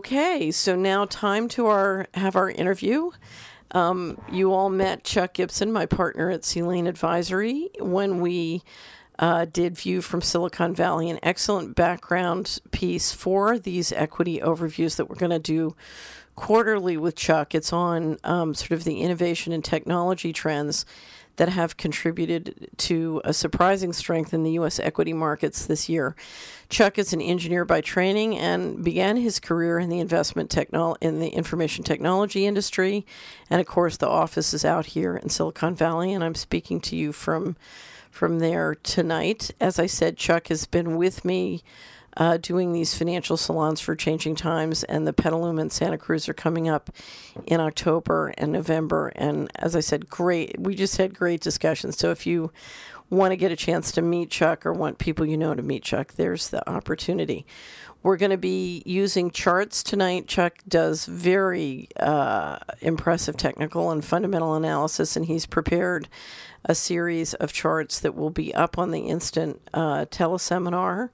Okay, so now time to have our interview. You all met Chuck Gibson, my partner at C-Lane Advisory, when we did View from Silicon Valley, an excellent background piece for these equity overviews that we're going to do quarterly with Chuck. It's on sort of the innovation and technology trends that have contributed to a surprising strength in the U.S. equity markets this year. Chuck is an engineer by training and began his career in the in the information technology industry. And of course, the office is out here in Silicon Valley, and I'm speaking to you from there tonight. As I said, Chuck has been with me doing these financial salons for Changing Times, and the Petaluma and Santa Cruz are coming up in October and November. And as I said, we just had great discussions. So if you want to get a chance to meet Chuck or want people you know to meet Chuck, there's the opportunity. We're going to be using charts tonight. Chuck does very impressive technical and fundamental analysis, and he's prepared a series of charts that will be up on the instant teleseminar.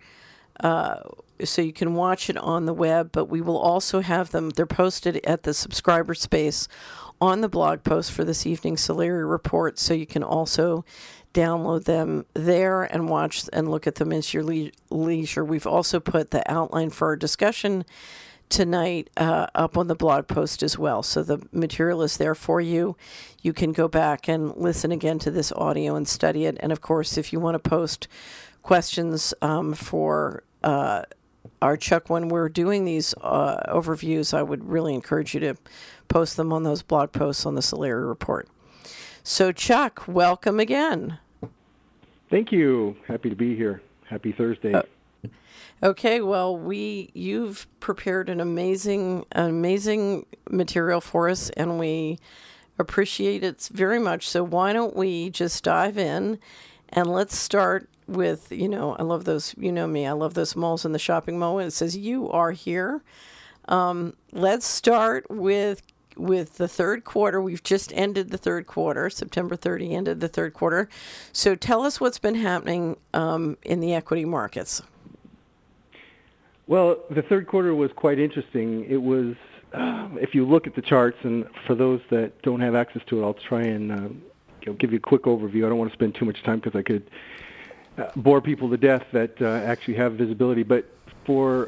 So you can watch it on the web, but we will also have them. They're posted at the subscriber space on the blog post for this evening's Solari report, so you can also download them there and watch and look at them as your leisure. We've also put the outline for our discussion tonight up on the blog post as well. So the material is there for you. You can go back and listen again to this audio and study it. And of course, if you want to post questions for our Chuck when we're doing these overviews, I would really encourage you to post them on those blog posts on the Solari report. So Chuck, welcome again. Thank you. Happy to be here. Happy Thursday. Okay, well, you've prepared an amazing material for us, and we appreciate it very much. So why don't we just dive in, and let's start with, I love those, me, I love those malls in the shopping mall. It says, you are here. Let's start with the third quarter. We've just ended the third quarter. September 30 ended the third quarter. So tell us what's been happening in the equity markets. Well, the third quarter was quite interesting. It was, if you look at the charts, and for those that don't have access to it, I'll try and give you a quick overview. I don't want to spend too much time because I could bore people to death that actually have visibility. But for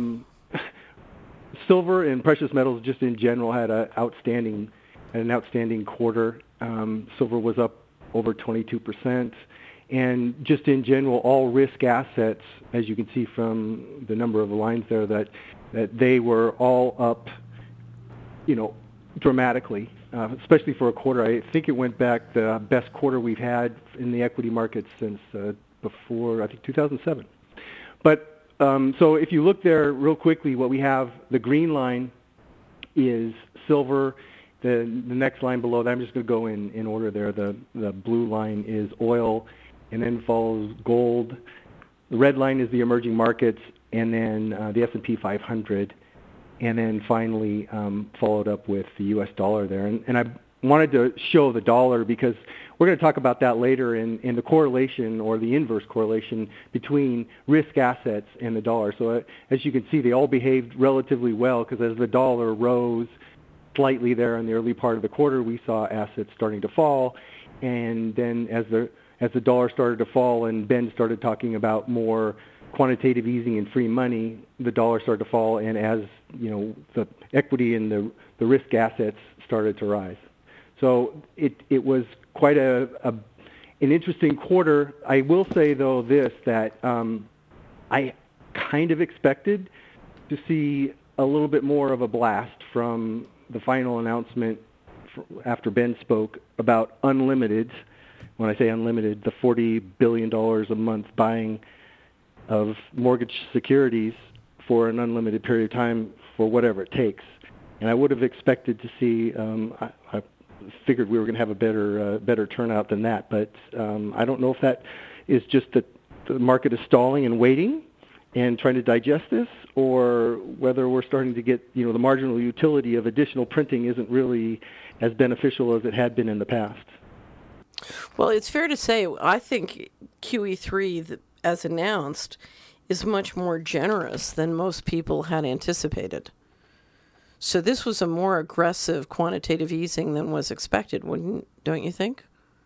silver and precious metals, just in general, had an outstanding quarter. Silver was up over 22%. And just in general, all risk assets, as you can see from the number of lines there, that they were all up, dramatically, especially for a quarter. I think it went back the best quarter we've had in the equity markets since before, I think, 2007. But so if you look there real quickly, what we have, the green line is silver. The next line below that, I'm just going to go in order there. The blue line is oil, and then follows gold. The red line is the emerging markets, and then the S&P 500, and then finally followed up with the U.S. dollar there. And I wanted to show the dollar because we're going to talk about that later in the correlation or the inverse correlation between risk assets and the dollar. So as you can see, they all behaved relatively well because as the dollar rose slightly there in the early part of the quarter, we saw assets starting to fall. And then as the dollar started to fall and Ben started talking about more quantitative easing and free money, the dollar started to fall, and as the equity and the risk assets started to rise. So it was quite an interesting quarter. I will say though that I kind of expected to see a little bit more of a blast from the final announcement after Ben spoke about unlimited. When I say unlimited, the $40 billion a month buying of mortgage securities for an unlimited period of time for whatever it takes. And I would have expected to see, I figured we were going to have a better turnout than that. But I don't know if that is just that the market is stalling and waiting and trying to digest this, or whether we're starting to get, the marginal utility of additional printing isn't really as beneficial as it had been in the past. Well, it's fair to say, I think QE3, as announced, is much more generous than most people had anticipated. So this was a more aggressive quantitative easing than was expected, don't you think?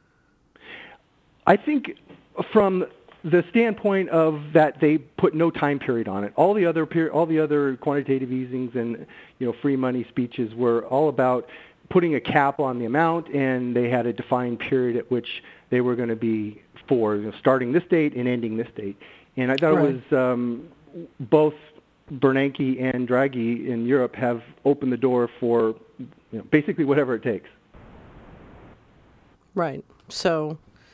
I think from the standpoint of that they put no time period on it. All the other quantitative easings and free money speeches were all about putting a cap on the amount, and they had a defined period at which they were going to be for starting this date and ending this date. And I thought it was both Bernanke and Draghi in Europe have opened the door for basically whatever it takes. Right. So,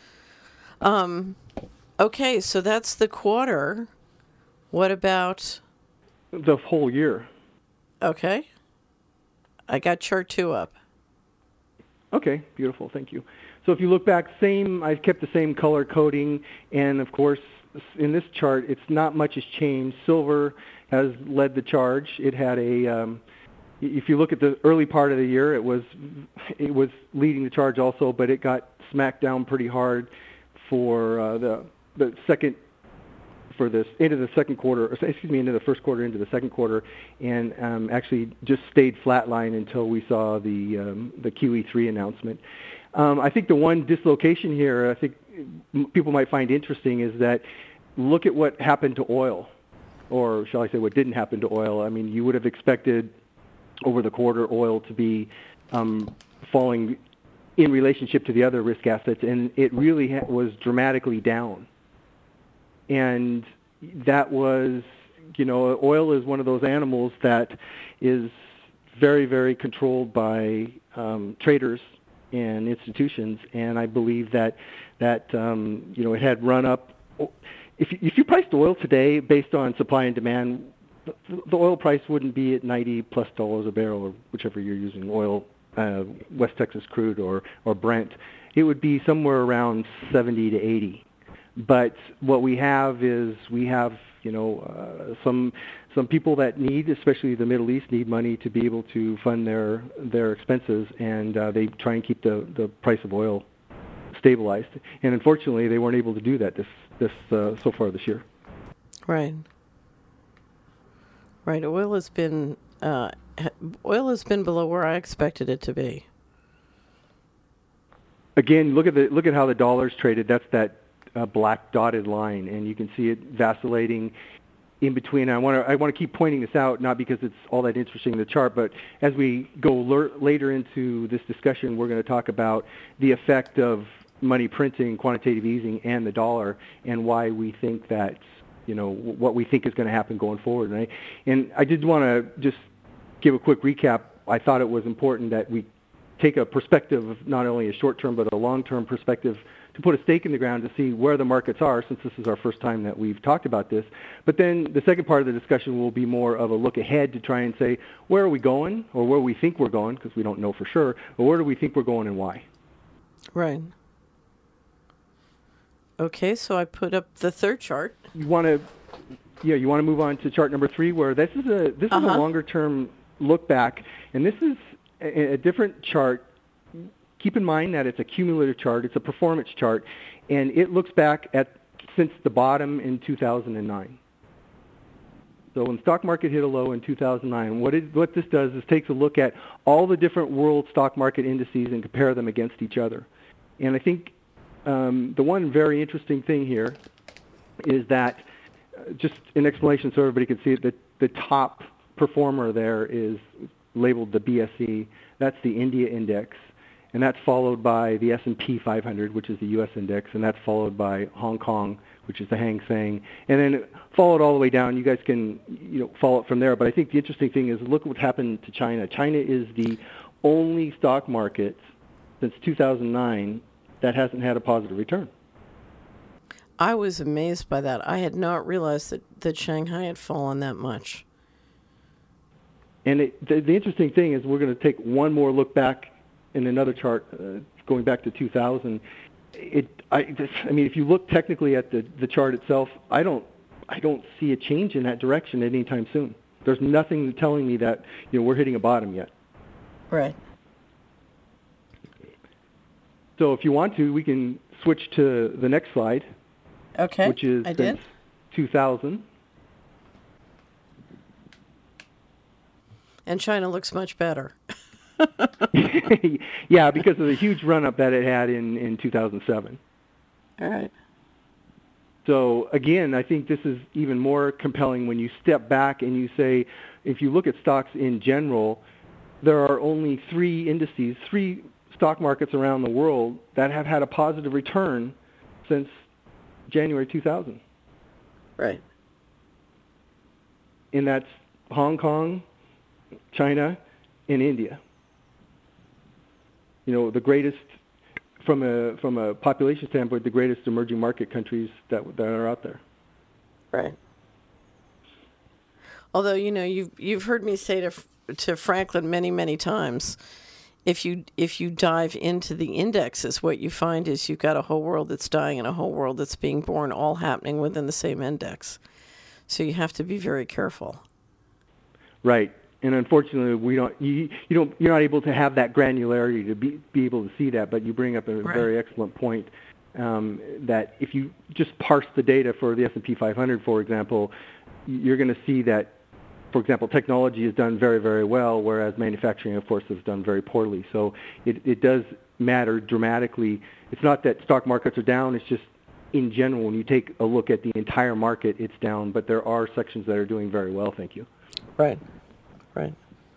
okay, so that's the quarter. What about the whole year? Okay. I got chart 2 up. Okay, beautiful. Thank you. So if you look back, I've kept the same color coding, and of course, in this chart, it's not much has changed. Silver has led the charge. It had if you look at the early part of the year, it was leading the charge also, but it got smacked down pretty hard for the second. For this into the second quarter, into the first quarter, into the second quarter, and actually just stayed flatline until we saw the QE3 announcement. I think the one dislocation here, I think people might find interesting, is that look at what happened to oil, or shall I say what didn't happen to oil. I mean, you would have expected over the quarter oil to be falling in relationship to the other risk assets, and it really was dramatically down. And that was, oil is one of those animals that is very, very controlled by traders and institutions. And I believe that it had run up. If you priced oil today based on supply and demand, the oil price wouldn't be at $90+ a barrel, or whichever you're using oil, West Texas crude or Brent. It would be somewhere around 70 to 80. But what we have is some people that need, especially the Middle East, need money to be able to fund their expenses, and they try and keep the price of oil stabilized. And unfortunately, they weren't able to do that so far this year. Right. Right. Oil has been below where I expected it to be. Again, look at how the dollar's traded. That's that black dotted line, and you can see it vacillating in between. I want to keep pointing this out, not because it's all that interesting in the chart, but as we go later into this discussion, we're going to talk about the effect of money printing, quantitative easing, and the dollar, and why we think that what we think is going to happen going forward. And I did want to just give a quick recap. I thought it was important that we take a perspective of not only a short-term but a long-term perspective to put a stake in the ground to see where the markets are, since this is our first time that we've talked about this. But then the second part of the discussion will be more of a look ahead to try and say, where are we going, or where we think we're going, because we don't know for sure, but where do we think we're going and why? Right. Okay, so I put up the third chart. You want to move on to chart number 3, where this is a longer-term look back, and this is a different chart. Keep in mind that it's a cumulative chart. It's a performance chart, and it looks back since the bottom in 2009. So when the stock market hit a low in 2009, what this does is takes a look at all the different world stock market indices and compare them against each other. And I think the one very interesting thing here is that, just an explanation so everybody can see it, that the top performer there is labeled the BSE. That's the India index. And that's followed by the S&P 500, which is the U.S. index, and that's followed by Hong Kong, which is the Hang Seng, and then followed all the way down. You guys can follow it from there. But I think the interesting thing is look what happened to China. China is the only stock market since 2009 that hasn't had a positive return. I was amazed by that. I had not realized that Shanghai had fallen that much. And the interesting thing is we're going to take one more look back in another chart, going back to 2000. I mean, if you look technically at the chart itself, I don't see a change in that direction anytime soon. There's nothing telling me that we're hitting a bottom yet. Right. So if you want to, we can switch to the next slide. Okay. Which is since 2000. And China looks much better. Yeah, because of the huge run-up that it had in 2007. All right. So again, I think this is even more compelling when you step back and you say, if you look at stocks in general, there are only three stock markets around the world that have had a positive return since January 2000. Right. And that's Hong Kong, China, and India. You know, the greatest, from a population standpoint, the greatest emerging market countries that are out there. Right. Although, you know, you've heard me say to Franklin many times, if you dive into the indexes, what you find is you've got a whole world that's dying and a whole world that's being born, all happening within the same index. So you have to be very careful. Right. And unfortunately, you're not able to have that granularity to be able to see that. But you bring up a very excellent point, that if you just parse the data for the S&P 500, for example, you're going to see that, for example, technology has done very, very well, whereas manufacturing, of course, has done very poorly. So it does matter dramatically. It's not that stock markets are down. It's just, in general, when you take a look at the entire market, it's down. But there are sections that are doing very well, thank you. Right. Right.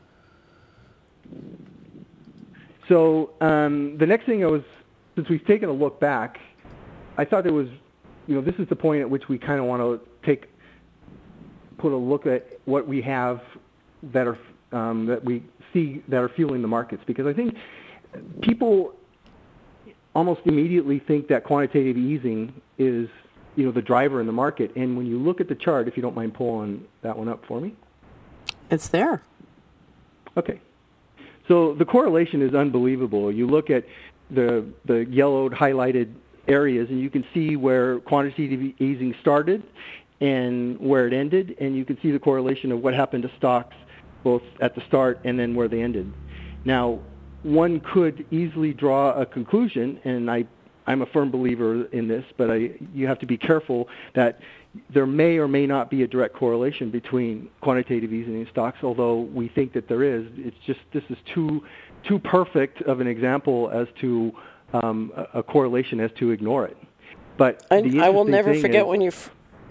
So the next thing since we've taken a look back, I thought there was, this is the point at which we kind of want to put a look at what we have that we see that are fueling the markets, because I think people almost immediately think that quantitative easing is, the driver in the market. And when you look at the chart, if you don't mind pulling that one up for me. It's there. Okay. So the correlation is unbelievable. You look at the yellowed, highlighted areas, and you can see where quantitative easing started and where it ended, and you can see the correlation of what happened to stocks both at the start and then where they ended. Now, one could easily draw a conclusion, and I'm a firm believer in this, but you have to be careful that there may or may not be a direct correlation between quantitative easing and stocks, although we think that there is. It's just this is too perfect of an example as to a correlation as to ignore it. But I will never forget when you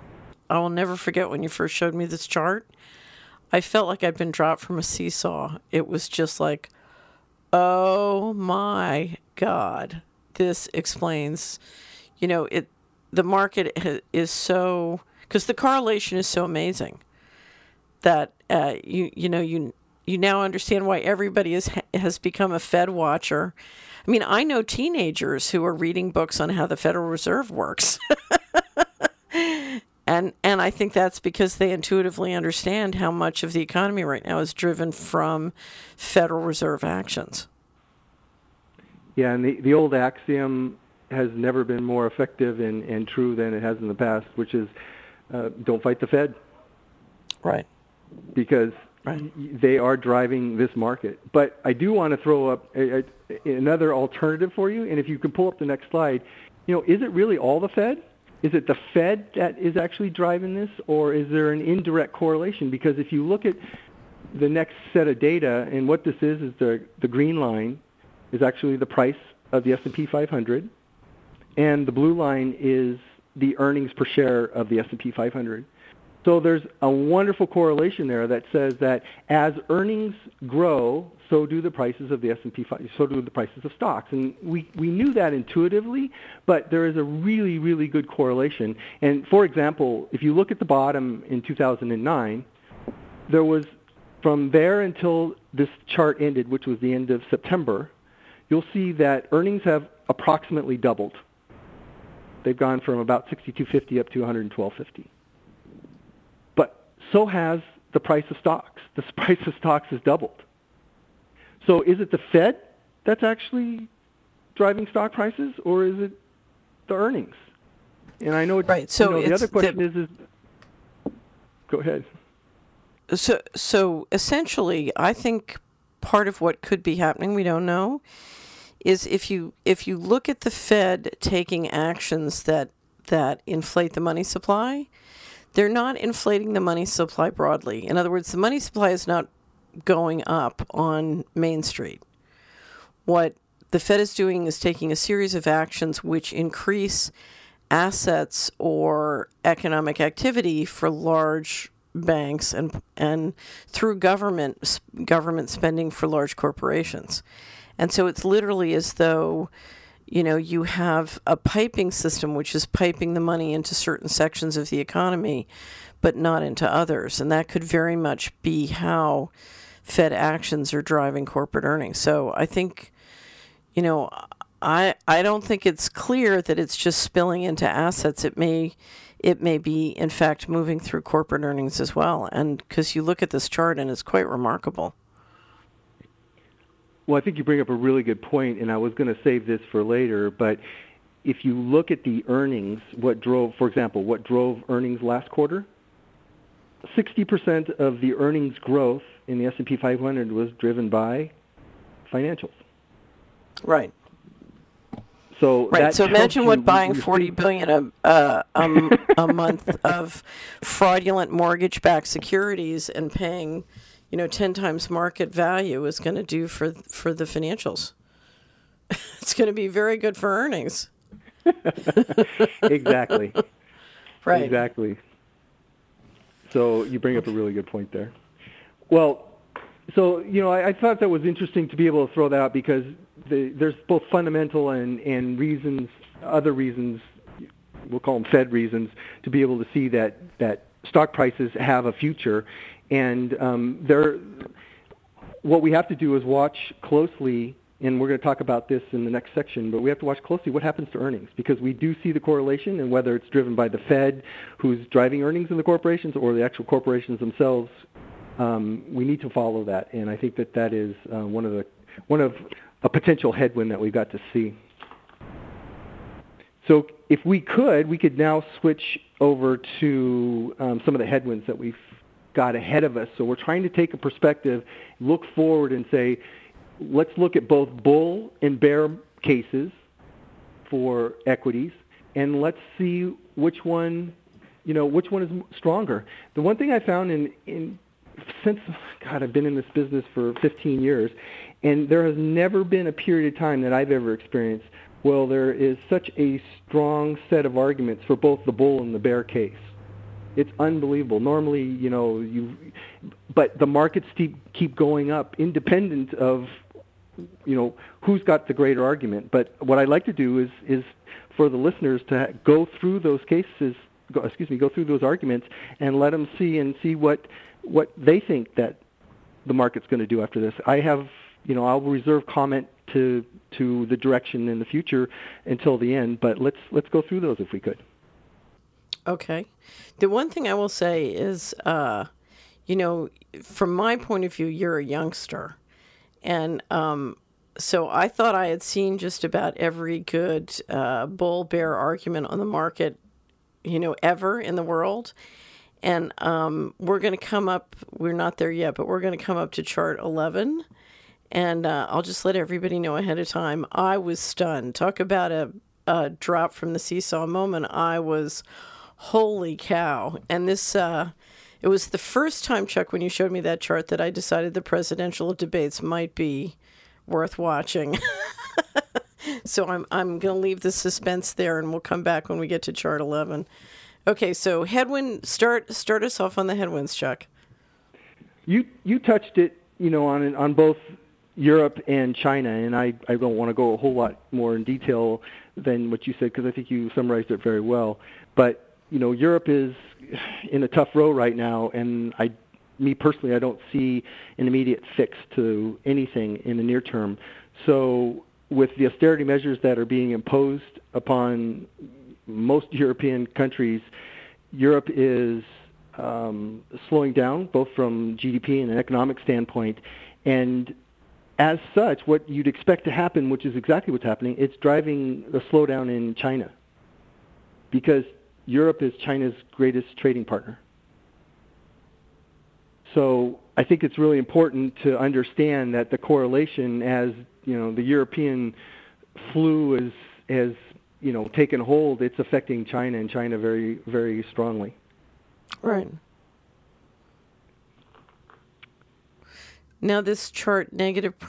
first showed me this chart. I felt like I'd been dropped from a seesaw. It was just like, oh my God, this explains, the market is so, because the correlation is so amazing that you now understand why everybody has become a Fed watcher. I mean, I know teenagers who are reading books on how the Federal Reserve works. And I think that's because they intuitively understand how much of the economy right now is driven from Federal Reserve actions. Yeah, and the old axiom has never been more effective and true than it has in the past, which is don't fight the Fed. Right. Because they are driving this market. But I do want to throw up another alternative for you, and if you can pull up the next slide, is it really all the Fed? Is it the Fed that is actually driving this, or is there an indirect correlation? Because if you look at the next set of data, and what this is the green line is actually the price of the S&P 500, and the blue line is the earnings per share of the S&P 500. So there's a wonderful correlation there that says that as earnings grow, so do the prices of the S&P 500, so do the prices of stocks. And we knew that intuitively, but there is a really, really good correlation. And for example, if you look at the bottom in 2009, there was, from there until this chart ended, which was the end of September, you'll see that earnings have approximately doubled. They've gone from about $62.50 up to $112.50. But so has the price of stocks. The price of stocks has doubled. So is it the Fed that's actually driving stock prices, or is it the earnings? And I know it's, right. So the other question is go ahead. So essentially, I think part of what could be happening, we don't know, is if you look at the Fed taking actions that inflate the money supply, they're not inflating the money supply broadly. In other words, the money supply is not going up on Main Street. What the Fed is doing is taking a series of actions which increase assets or economic activity for large banks and through government spending for large corporations. And so it's literally as though, you have a piping system which is piping the money into certain sections of the economy, but not into others. And that could very much be how Fed actions are driving corporate earnings. So I think, I don't think it's clear that it's just spilling into assets. It may be, in fact, moving through corporate earnings as well. And because you look at this chart and it's quite remarkable. Well, I think you bring up a really good point, and I was going to save this for later, but if you look at the earnings, what drove earnings last quarter, 60% of the earnings growth in the S&P 500 was driven by financials. Right. So imagine what buying $40 billion a month of fraudulent mortgage-backed securities and paying 10 times market value is going to do for the financials. It's going to be very good for earnings. Exactly. Right. Exactly. So you bring up a really good point there. Well, so, I thought that was interesting to be able to throw that out because there's both fundamental and reasons, other reasons, we'll call them Fed reasons, to be able to see that stock prices have a future. And what we have to do is watch closely, and we're going to talk about this in the next section, but we have to watch closely what happens to earnings because we do see the correlation, and whether it's driven by the Fed, who's driving earnings in the corporations, or the actual corporations themselves, we need to follow that. And I think that is one of a potential headwind that we've got to see. So if we could now switch over to some of the headwinds that we've got ahead of us. So we're trying to take a perspective, look forward and say, let's look at both bull and bear cases for equities, and let's see which one is stronger. The one thing I found since I've been in this business for 15 years, and there has never been a period of time that I've ever experienced where there is such a strong set of arguments for both the bull and the bear case. It's unbelievable. Normally, but the markets keep going up independent of, who's got the greater argument. But what I'd like to do is for the listeners to go through those cases, go through those arguments and let them see what they think that the market's going to do after this. I'll reserve comment to the direction in the future until the end, but let's go through those if we could. Okay. The one thing I will say is, from my point of view, you're a youngster. And so I thought I had seen just about every good bull-bear argument on the market, ever in the world. And we're going to come up, we're not there yet, but we're going to come up to chart 11. And I'll just let everybody know ahead of time. I was stunned. Talk about a drop from the seesaw moment. I was... holy cow. And this, it was the first time, Chuck, when you showed me that chart that I decided the presidential debates might be worth watching. So I'm going to leave the suspense there and we'll come back when we get to chart 11. Okay, so headwind, start us off on the headwinds, Chuck. You touched it, on both Europe and China, and I don't want to go a whole lot more in detail than what you said because I think you summarized it very well. But Europe is in a tough row right now, and me personally, I don't see an immediate fix to anything in the near term. So with the austerity measures that are being imposed upon most European countries, Europe is slowing down, both from GDP and an economic standpoint. And as such, what you'd expect to happen, which is exactly what's happening, it's driving a slowdown in China because Europe is China's greatest trading partner. So I think it's really important to understand that the correlation, as the European flu has taken hold, it's affecting China and China very, very strongly. Right. Now this chart negative.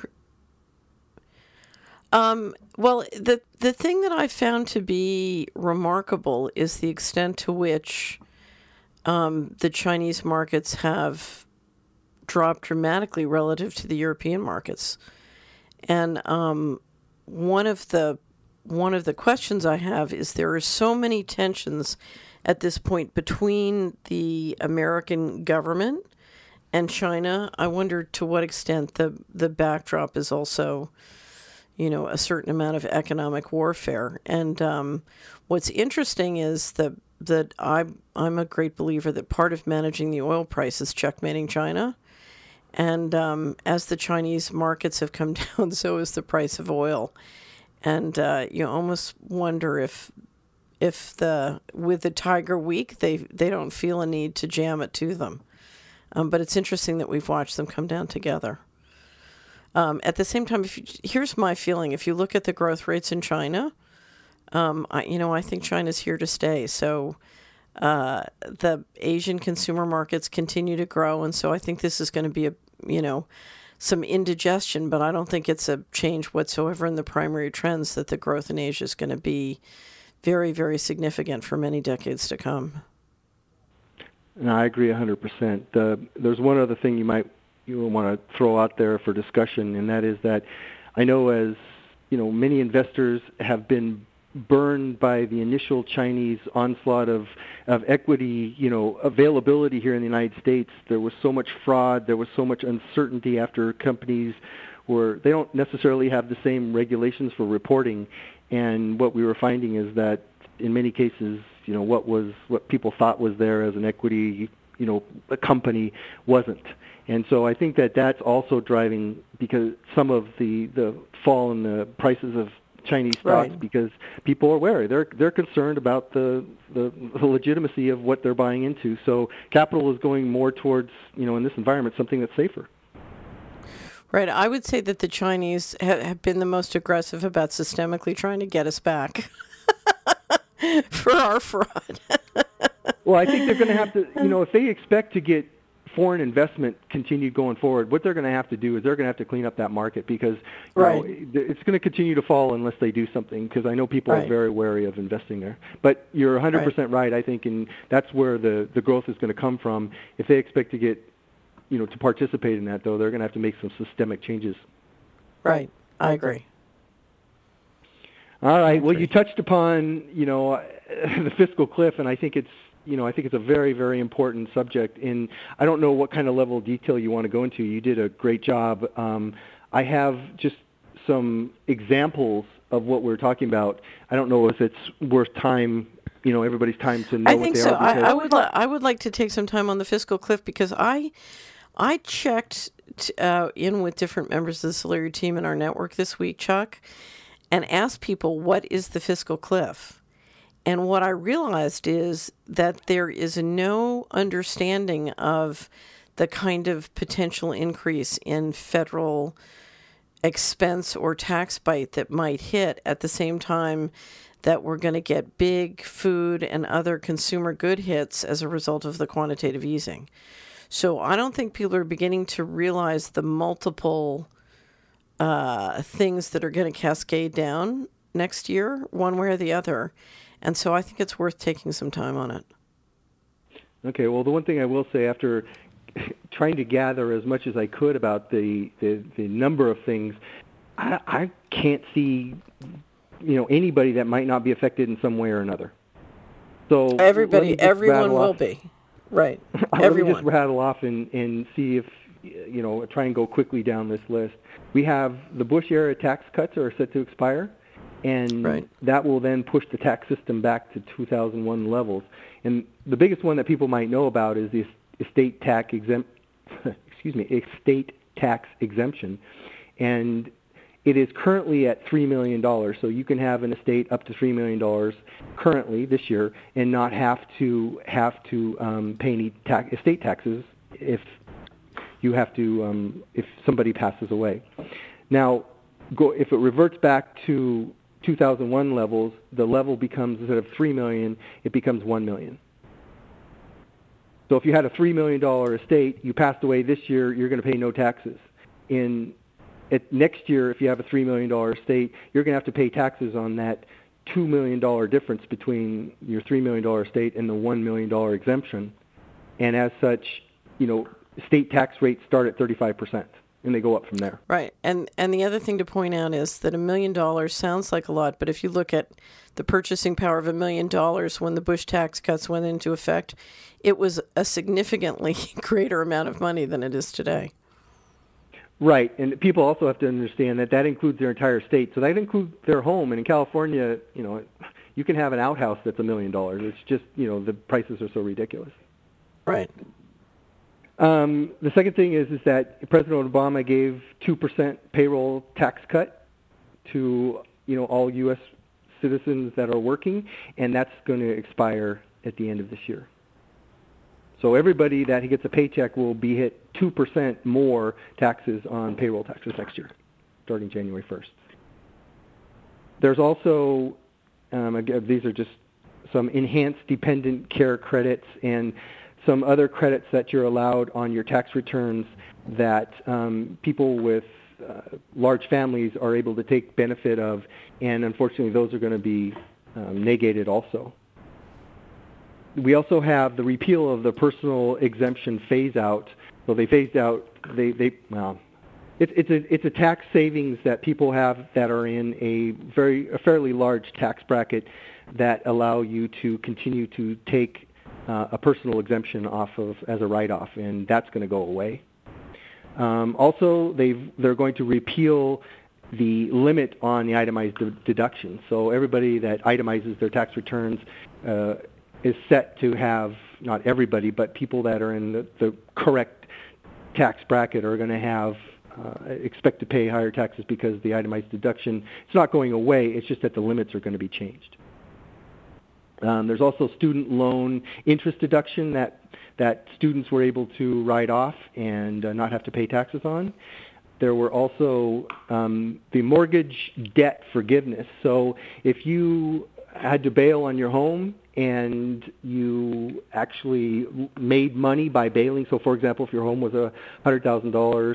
Well, the thing that I found to be remarkable is the extent to which the Chinese markets have dropped dramatically relative to the European markets. And one of the questions I have is there are so many tensions at this point between the American government and China. I wonder to what extent the backdrop is also, a certain amount of economic warfare. And what's interesting is that I'm a great believer that part of managing the oil price is checkmating China. And as the Chinese markets have come down, so has the price of oil. And you almost wonder if with the Tiger Week, they don't feel a need to jam it to them. But it's interesting that we've watched them come down together. At the same time, here's my feeling. If you look at the growth rates in China, I think China's here to stay. So the Asian consumer markets continue to grow, and so I think this is going to be some indigestion, but I don't think it's a change whatsoever in the primary trends that the growth in Asia is going to be very, very significant for many decades to come. And I agree 100%. There's one other thing you want to throw out there for discussion, and that is that I know as many investors have been burned by the initial Chinese onslaught of equity, availability here in the United States. There was so much fraud, there was so much uncertainty after companies they don't necessarily have the same regulations for reporting, and what we were finding is that in many cases, what people thought was there as an equity, a company wasn't. And so I think that that's also driving because some of the fall in the prices of Chinese stocks, right, because people are wary. They're concerned about the legitimacy of what they're buying into. So capital is going more towards, in this environment, something that's safer. Right. I would say that the Chinese have been the most aggressive about systemically trying to get us back for our fraud. Well, I think they're going to have to, if they expect to get foreign investment continued going forward, what they're going to have to do is they're going to have to clean up that market because it's going to continue to fall unless they do something, because I know people are very wary of investing there. But you're 100% right, I think, and that's where the growth is going to come from. If they expect to get, to participate in that, though, they're going to have to make some systemic changes. Right. I agree. All right. Well, you touched upon, the fiscal cliff, and I think it's a very, very important subject. And I don't know what kind of level of detail you want to go into. You did a great job. I have just some examples of what we're talking about. I don't know if it's worth time, everybody's time to know what they are. I think so. I would like to take some time on the fiscal cliff because I checked in with different members of the Solari team in our network this week, Chuck, and asked people, what is the fiscal cliff? And what I realized is that there is no understanding of the kind of potential increase in federal expense or tax bite that might hit at the same time that we're going to get big food and other consumer good hits as a result of the quantitative easing. So I don't think people are beginning to realize the multiple things that are going to cascade down next year, one way or the other. And so I think it's worth taking some time on it. Okay, well, the one thing I will say, after trying to gather as much as I could about the number of things, I can't see, anybody that might not be affected in some way or another. So everyone will be. Right. Let me just rattle off and see if, try and go quickly down this list. We have the Bush-era tax cuts are set to expire, and that will then push the tax system back to 2001 levels. And the biggest one that people might know about is the estate tax exemption. And it is currently at $3 million. So you can have an estate up to $3 million currently this year and not have to pay any estate taxes if you have to if somebody passes away. Now, if it reverts back to 2001 levels, the level becomes, instead of $3 million, it becomes $1 million. So if you had a $3 million estate, you passed away this year, you're going to pay no taxes. next year, if you have a $3 million estate, you're going to have to pay taxes on that $2 million difference between your $3 million estate and the $1 million exemption. And as such, state tax rates start at 35%, and they go up from there. Right. And the other thing to point out is that $1 million sounds like a lot, but if you look at the purchasing power of $1 million when the Bush tax cuts went into effect, it was a significantly greater amount of money than it is today. Right, and people also have to understand that includes their entire state. So that includes their home. And in California, you can have an outhouse that's $1 million. It's just, the prices are so ridiculous. Right. The second thing is that President Obama gave 2% payroll tax cut to, all U.S. citizens that are working, and that's going to expire at the end of this year. So everybody that gets a paycheck will be hit 2% more taxes on payroll taxes next year, starting January 1st. There's also, these are just some enhanced dependent care credits and some other credits that you're allowed on your tax returns that people with large families are able to take benefit of, and unfortunately those are going to be negated also. We also have the repeal of the personal exemption phase out. So they phased out. It's a tax savings that people have that are in a fairly large tax bracket that allow you to continue to take a personal exemption off of as a write-off, and that's going to go away. Also, they're going to repeal the limit on the itemized deduction. So everybody that itemizes their tax returns is set to have, not everybody, but people that are in the correct tax bracket are going to have expect to pay higher taxes because the itemized deduction, it's not going away, it's just that the limits are going to be changed. There's also student loan interest deduction that students were able to write off and not have to pay taxes on. There were also the mortgage debt forgiveness. So if you had to bail on your home and you actually made money by bailing, so for example, if your home was $100,000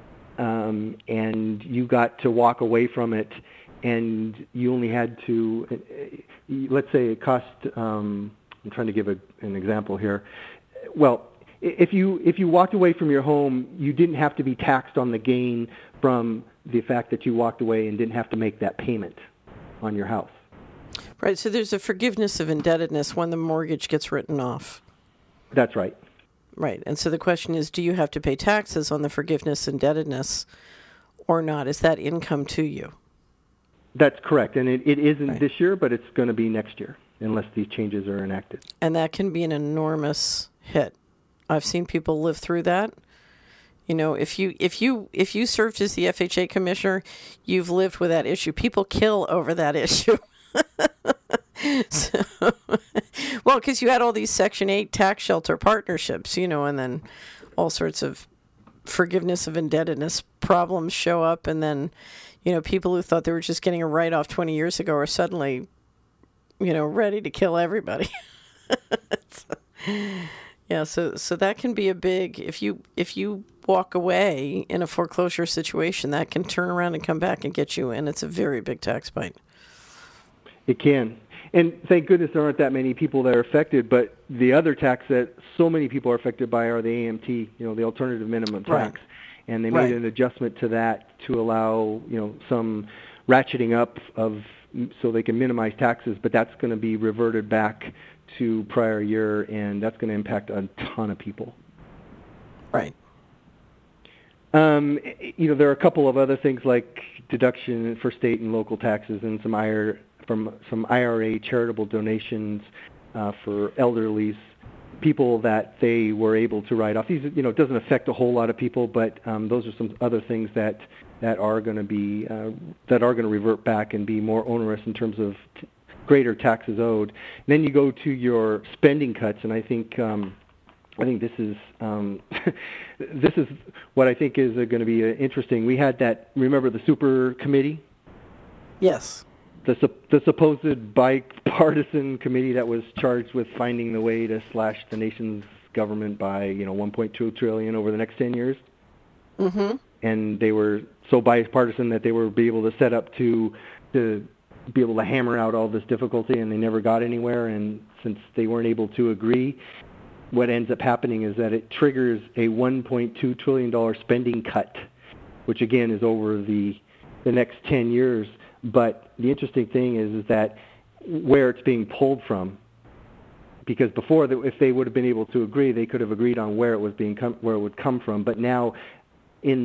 and you got to walk away from it and you only had to, let's say it cost, I'm trying to give an example here. Well, if you walked away from your home, you didn't have to be taxed on the gain from the fact that you walked away and didn't have to make that payment on your house. Right, so there's a forgiveness of indebtedness when the mortgage gets written off. That's right. Right, and so the question is, do you have to pay taxes on the forgiveness indebtedness or not? Is that income to you? That's correct, and it isn't this year, but it's going to be next year unless these changes are enacted. And that can be an enormous hit. I've seen people live through that. If you served as the FHA commissioner, you've lived with that issue. People kill over that issue. Well, because you had all these Section 8 tax shelter partnerships, and then all sorts of forgiveness of indebtedness problems show up, and then, people who thought they were just getting a write-off 20 years ago are suddenly, ready to kill everybody. Yeah, so that can be a big, if you walk away in a foreclosure situation, that can turn around and come back and get you, and it's a very big tax bite. It can. And thank goodness there aren't that many people that are affected, but the other tax that so many people are affected by are the AMT, the alternative minimum tax. Right. And they made an adjustment to that to allow, some ratcheting up so they can minimize taxes, but that's going to be reverted back to prior year, and that's going to impact a ton of people. Right. There are a couple of other things like deduction for state and local taxes and some IRA charitable donations for elderlies, people that they were able to write off. These, it doesn't affect a whole lot of people, but those are some other things that are going to be that are going to revert back and be more onerous in terms of greater taxes owed. And then you go to your spending cuts, and I think this is this is what I think is going to be interesting. We had that. Remember the super committee? Yes. The supposed bipartisan committee that was charged with finding the way to slash the nation's government by $1.2 trillion over the next 10 years. Mm-hmm. and they were so bipartisan that they were be able to set up to be able to hammer out all this difficulty, and they never got anywhere. And since they weren't able to agree, what ends up happening is that it triggers a $1.2 trillion spending cut, which again is over the next 10 years. But the interesting thing is that where it's being pulled from, because before, if they would have been able to agree, they could have agreed on where it would come from. But now, in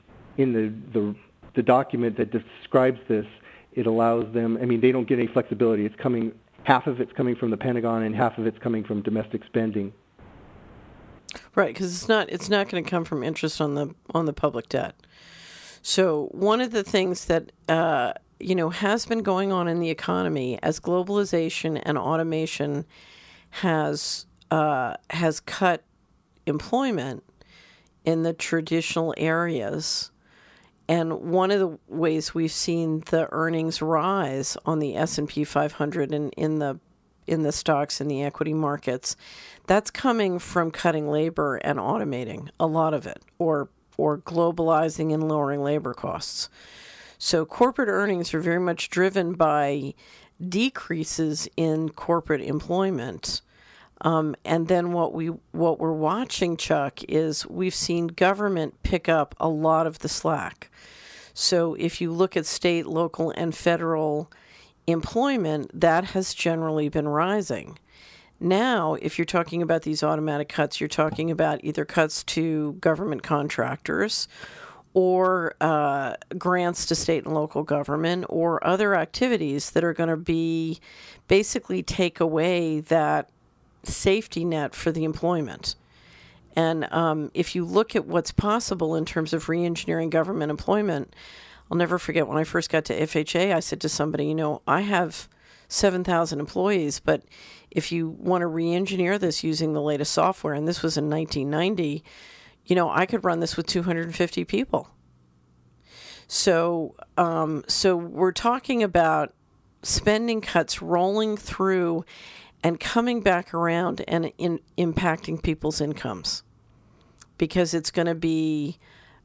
the document that describes this, it allows them. I mean, they don't get any flexibility. It's coming. Half of it's coming from the Pentagon, and half of it's coming from domestic spending. Right, because it's not going to come from interest on the public debt. So one of the things that has been going on in the economy as globalization and automation has cut employment in the traditional areas. And one of the ways we've seen the earnings rise on the S&P 500 and in the stocks and the equity markets, that's coming from cutting labor and automating a lot of it, or globalizing and lowering labor costs. So corporate earnings are very much driven by decreases in corporate employment. And then what we're watching, Chuck, is we've seen government pick up a lot of the slack. So if you look at state, local, and federal employment, that has generally been rising. Now, if you're talking about these automatic cuts, you're talking about either cuts to government contractors or grants to state and local government or other activities that are going to be basically take away that safety net for the employment. And if you look at what's possible in terms of re-engineering government employment, I'll never forget when I first got to FHA, I said to somebody, I have 7,000 employees, but if you want to re-engineer this using the latest software, and this was in 1990, I could run this with 250 people. So we're talking about spending cuts rolling through and coming back around and impacting people's incomes, because it's going to be,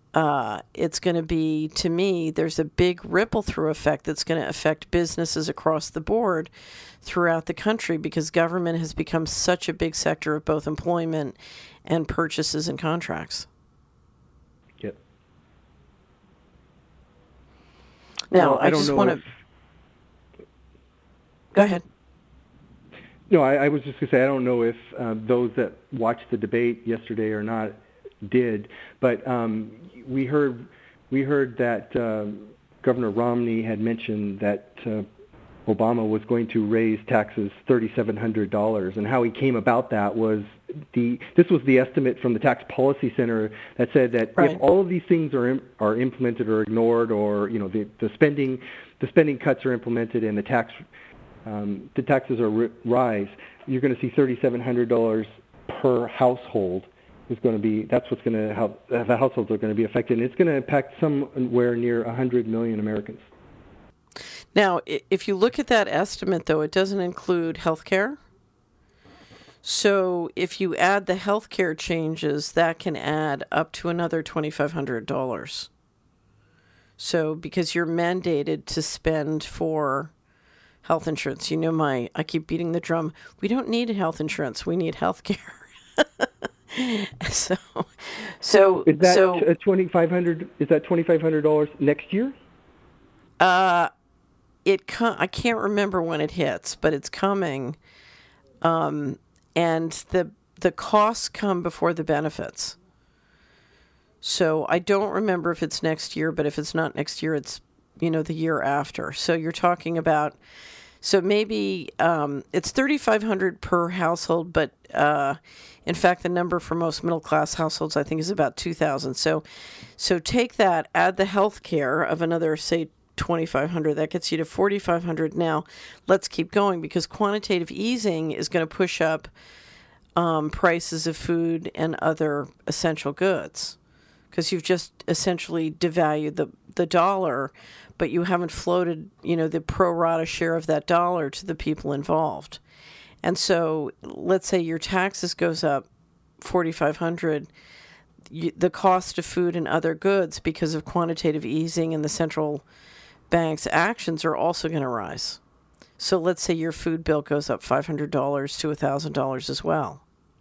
to me, there's a big ripple through effect that's going to affect businesses across the board throughout the country, because government has become such a big sector of both employment and purchases and contracts. Yep. Now, well, I just want to... Go ahead. No, I was just going to say, I don't know if those that watched the debate yesterday or not did, but we heard that Governor Romney had mentioned that Obama was going to raise taxes $3,700, and how he came about that was this was the estimate from the Tax Policy Center that said that right. If all of these things are implemented or ignored, or the spending cuts are implemented and the taxes are rise, you're going to see $3,700 per household is going to be. That's what's going to help. The households are going to be affected, and it's going to impact somewhere near 100 million Americans. Now, if you look at that estimate, though, it doesn't include health care. So if you add the health care changes, that can add up to another $2,500. So because you're mandated to spend for health insurance. I keep beating the drum. We don't need health insurance. We need health care. So is that $2,500? Is that $2,500 next year? I can't remember when it hits, but it's coming. And the costs come before the benefits. So I don't remember if it's next year, but if it's not next year, it's the year after. So you're talking about, so maybe it's $3,500 per household, but in fact, the number for most middle class households, I think, is about $2,000. So take that, add the health care of another, say, $2,500. That gets you to $4,500. Now, let's keep going, because quantitative easing is going to push up prices of food and other essential goods, because you've just essentially devalued the dollar, but you haven't floated, the pro rata share of that dollar to the people involved. And so let's say your taxes goes up $4,500. the cost of food and other goods because of quantitative easing and the central bank's actions are also going to rise. So let's say your food bill goes up $500 to $1,000 as well.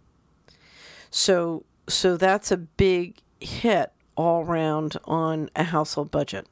So that's a big hit all around on a household budget.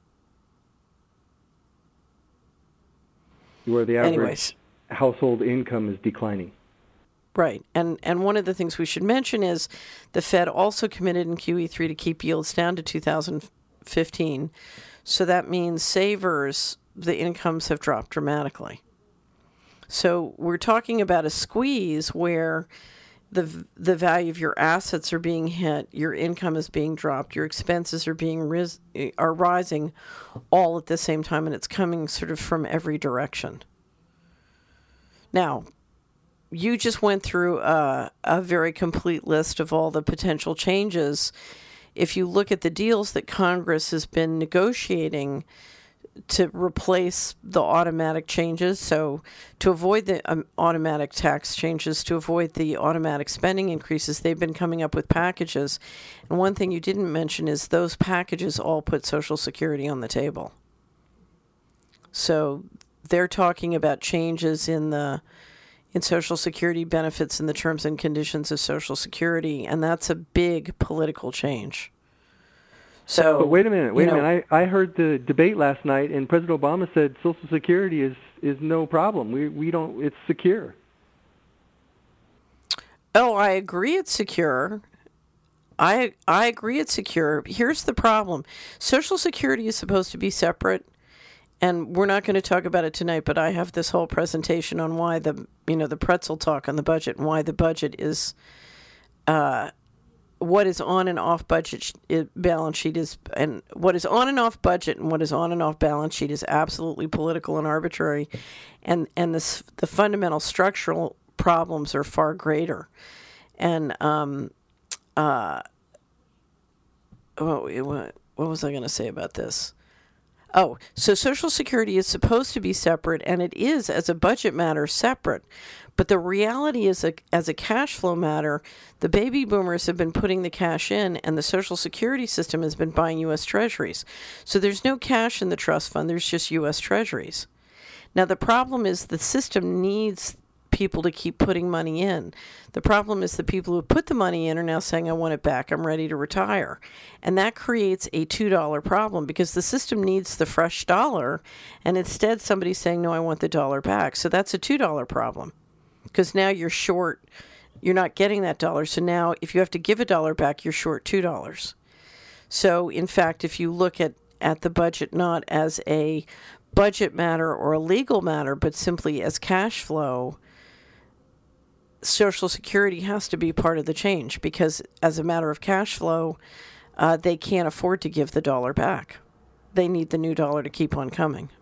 Where the average household income is declining. Right. And one of the things we should mention is the Fed also committed in QE3 to keep yields down to 2015. So that means savers, the incomes have dropped dramatically. So we're talking about a squeeze where the value of your assets are being hit, your income is being dropped, your expenses are rising all at the same time, and it's coming sort of from every direction. Now, you just went through a very complete list of all the potential changes. If you look at the deals that Congress has been negotiating to replace the automatic changes, so to avoid the automatic tax changes, to avoid the automatic spending increases, they've been coming up with packages. And one thing you didn't mention is those packages all put Social Security on the table. So they're talking about changes in Social Security benefits and the terms and conditions of Social Security, and that's a big political change. So, but wait a minute. I heard the debate last night, and President Obama said Social Security is no problem. We don't. It's secure. Oh, I agree. It's secure. I agree. It's secure. Here's the problem: Social Security is supposed to be separate, and we're not going to talk about it tonight. But I have this whole presentation on why the pretzel talk on the budget and why the budget is. What is on and off budget balance sheet is, and what is on and off budget and what is on and off balance sheet is absolutely political and arbitrary, and the fundamental structural problems are far greater. And what was I going to say about this? Oh, so Social Security is supposed to be separate, and it is, as a budget matter, separate. But the reality is, as a cash flow matter, the baby boomers have been putting the cash in, and the Social Security system has been buying U.S. Treasuries. So there's no cash in the trust fund. There's just U.S. Treasuries. Now, the problem is the system needs people to keep putting money in. The problem is the people who put the money in are now saying, I want it back, I'm ready to retire. And that creates a $2 problem because the system needs the fresh dollar, and instead somebody's saying, no, I want the dollar back. So that's a $2 problem because now you're short, you're not getting that dollar. So now if you have to give a dollar back, you're short $2. So in fact, if you look at the budget not as a budget matter or a legal matter, but simply as cash flow, Social Security has to be part of the change because as a matter of cash flow, they can't afford to give the dollar back. They need the new dollar to keep on coming.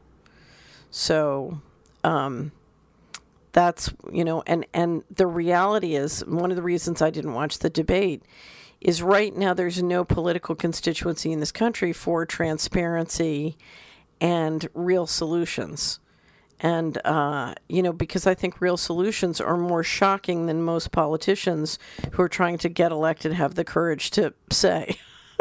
So that's, and the reality is, one of the reasons I didn't watch the debate is right now there's no political constituency in this country for transparency and real solutions. And, because I think real solutions are more shocking than most politicians who are trying to get elected have the courage to say.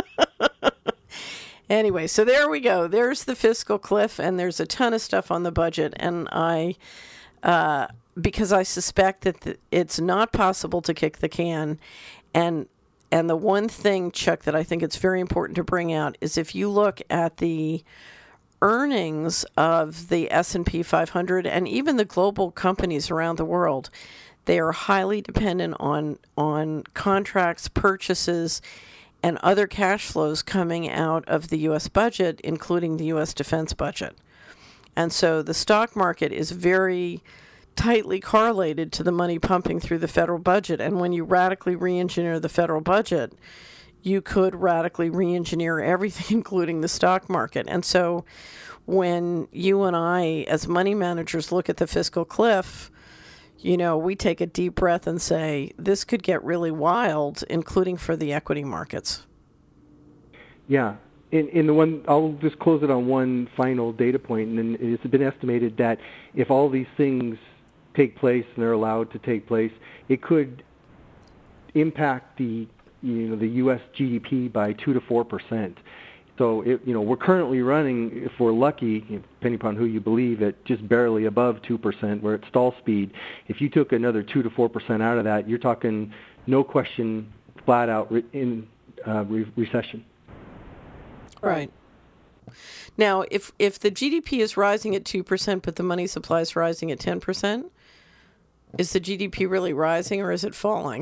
Anyway, so there we go. There's the fiscal cliff, and there's a ton of stuff on the budget. And because I suspect that it's not possible to kick the can. And the one thing, Chuck, that I think it's very important to bring out is if you look at the earnings of the S&P 500 and even the global companies around the world, they are highly dependent on contracts, purchases, and other cash flows coming out of the U.S. budget, including the U.S. defense budget. And so the stock market is very tightly correlated to the money pumping through the federal budget. And when you radically re-engineer the federal budget, you could radically re-engineer everything, including the stock market. And so when you and I, as money managers, look at the fiscal cliff, we take a deep breath and say, this could get really wild, including for the equity markets. Yeah. In the one, I'll just close it on one final data point, and it's been estimated that if all these things take place and they're allowed to take place, it could impact the the U.S. GDP by 2 to 4%. So we're currently running, if we're lucky, depending upon who you believe, at just barely above 2%. We're at stall speed. If you took another 2 to 4% out of that, you're talking no question, flat out recession. Right. Now, if the GDP is rising at 2%, but the money supply is rising at 10%, is the GDP really rising or is it falling?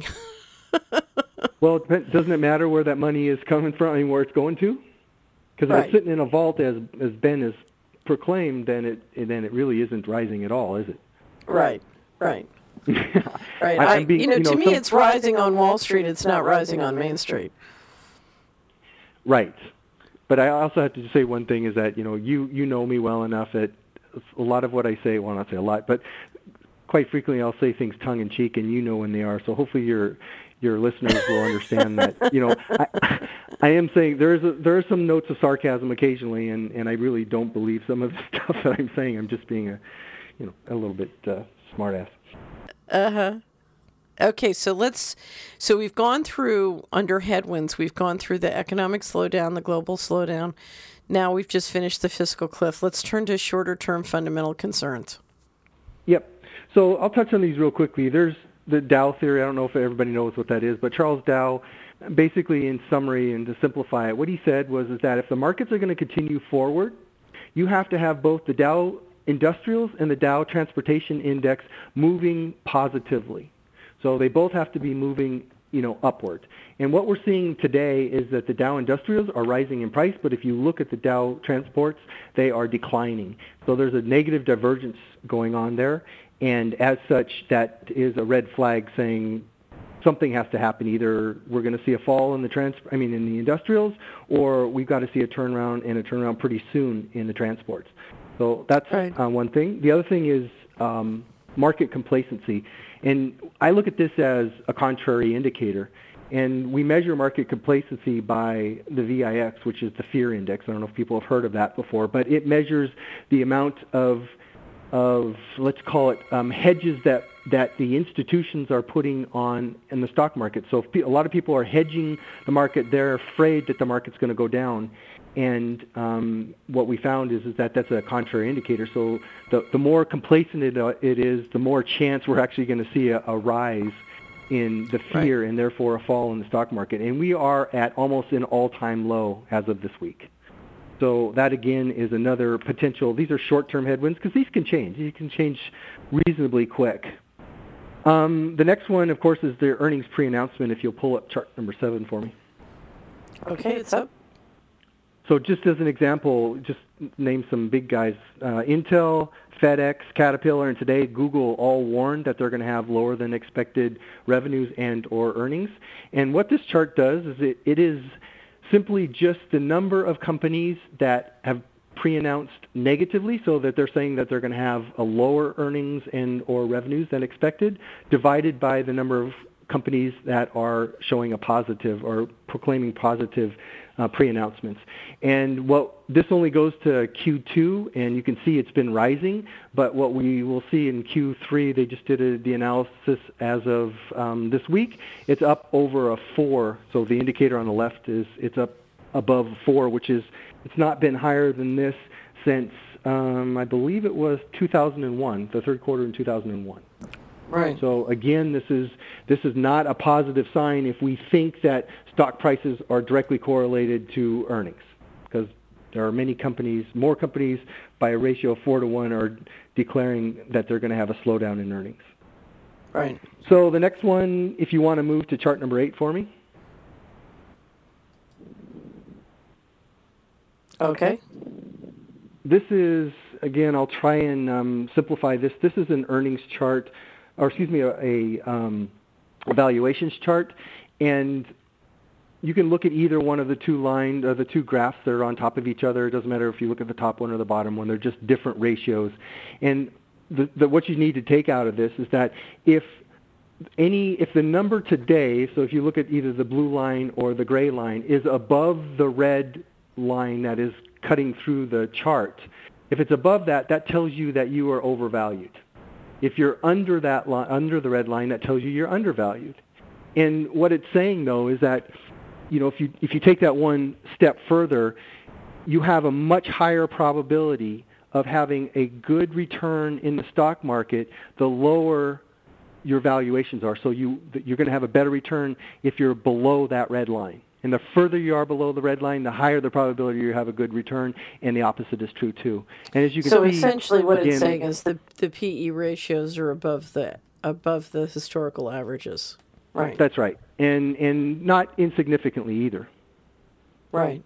Well, doesn't it matter where that money is coming from? I mean, where it's going to? Because if it's sitting in a vault, as Ben has proclaimed, then it really isn't rising at all, is it? Right. Right. Right. To me, it's rising on Wall Street. It's not rising on Main Street. Right. But I also have to say one thing is that, you know me well enough that a lot of what I say, well, not say a lot, but quite frequently I'll say things tongue-in-cheek, and you know when they are. So hopefully your listeners will understand that, I am saying there are some notes of sarcasm occasionally, and I really don't believe some of the stuff that I'm saying. I'm just being a little bit smart-ass. Uh-huh. Okay, so we've gone through, under headwinds, we've gone through the economic slowdown, the global slowdown. Now we've just finished the fiscal cliff. Let's turn to shorter-term fundamental concerns. Yep. So I'll touch on these real quickly. There's the Dow theory. I don't know if everybody knows what that is, but Charles Dow, basically in summary and to simplify it, what he said was that if the markets are going to continue forward, you have to have both the Dow Industrials and the Dow Transportation Index moving positively. So they both have to be moving, upward. And what we're seeing today is that the Dow Industrials are rising in price, but if you look at the Dow Transports, they are declining. So there's a negative divergence going on there. And as such, that is a red flag saying something has to happen. Either we're going to see a fall in the industrials, or we've got to see a turnaround pretty soon in the transports. So that's one thing. The other thing is market complacency. And I look at this as a contrary indicator. And we measure market complacency by the VIX, which is the fear index. I don't know if people have heard of that before, but it measures the amount of let's call it hedges that the institutions are putting on in the stock market. So if a lot of people are hedging the market, they're afraid that the market's going to go down. And what we found is that that's a contrary indicator. So the more complacent it is, the more chance we're actually going to see a rise in the fear and therefore a fall in the stock market. And we are at almost an all-time low as of this week. So that, again, is another potential. These are short-term headwinds because these can change. You can change reasonably quick. The next one, of course, is the earnings pre-announcement. If you'll pull up chart number 7 for me. Okay, it's up. So just as an example, just name some big guys. Intel, FedEx, Caterpillar, and today Google all warned that they're going to have lower than expected revenues and or earnings. And what this chart does is it is simply just the number of companies that have pre-announced negatively, so that they're saying that they're going to have a lower earnings and or revenues than expected, divided by the number of companies that are showing a positive or proclaiming positive pre-announcements. And this only goes to Q2, and you can see it's been rising, but what we will see in Q3, they just did the analysis as of this week, it's up over a 4. So the indicator on the left it's up above 4, which is, it's not been higher than this since, I believe it was 2001, the third quarter in 2001. Right. So again, this is not a positive sign if we think that stock prices are directly correlated to earnings, because there are more companies by a ratio of 4 to 1 are declaring that they're going to have a slowdown in earnings. Right. So the next one, if you want to move to chart number 8 for me. Okay. This is, again, I'll try and simplify this. This is an earnings chart, or excuse me, a valuations chart, and you can look at either one of the two lines, or the two graphs that are on top of each other. It doesn't matter if you look at the top one or the bottom one. They're just different ratios. And what you need to take out of this is that if the number today, so if you look at either the blue line or the gray line, is above the red line that is cutting through the chart, if it's above that, that tells you that you are overvalued. If you're under that line, under the red line, that tells you you're undervalued. And what it's saying, though, is that, if you take that one step further, you have a much higher probability of having a good return in the stock market the lower your valuations are. So you're going to have a better return if you're below that red line. And the further you are below the red line, the higher the probability you have a good return, and the opposite is true too. And as you can see, essentially what it's saying is the PE ratios are above the historical averages. Right. That's right. And not insignificantly either. Right.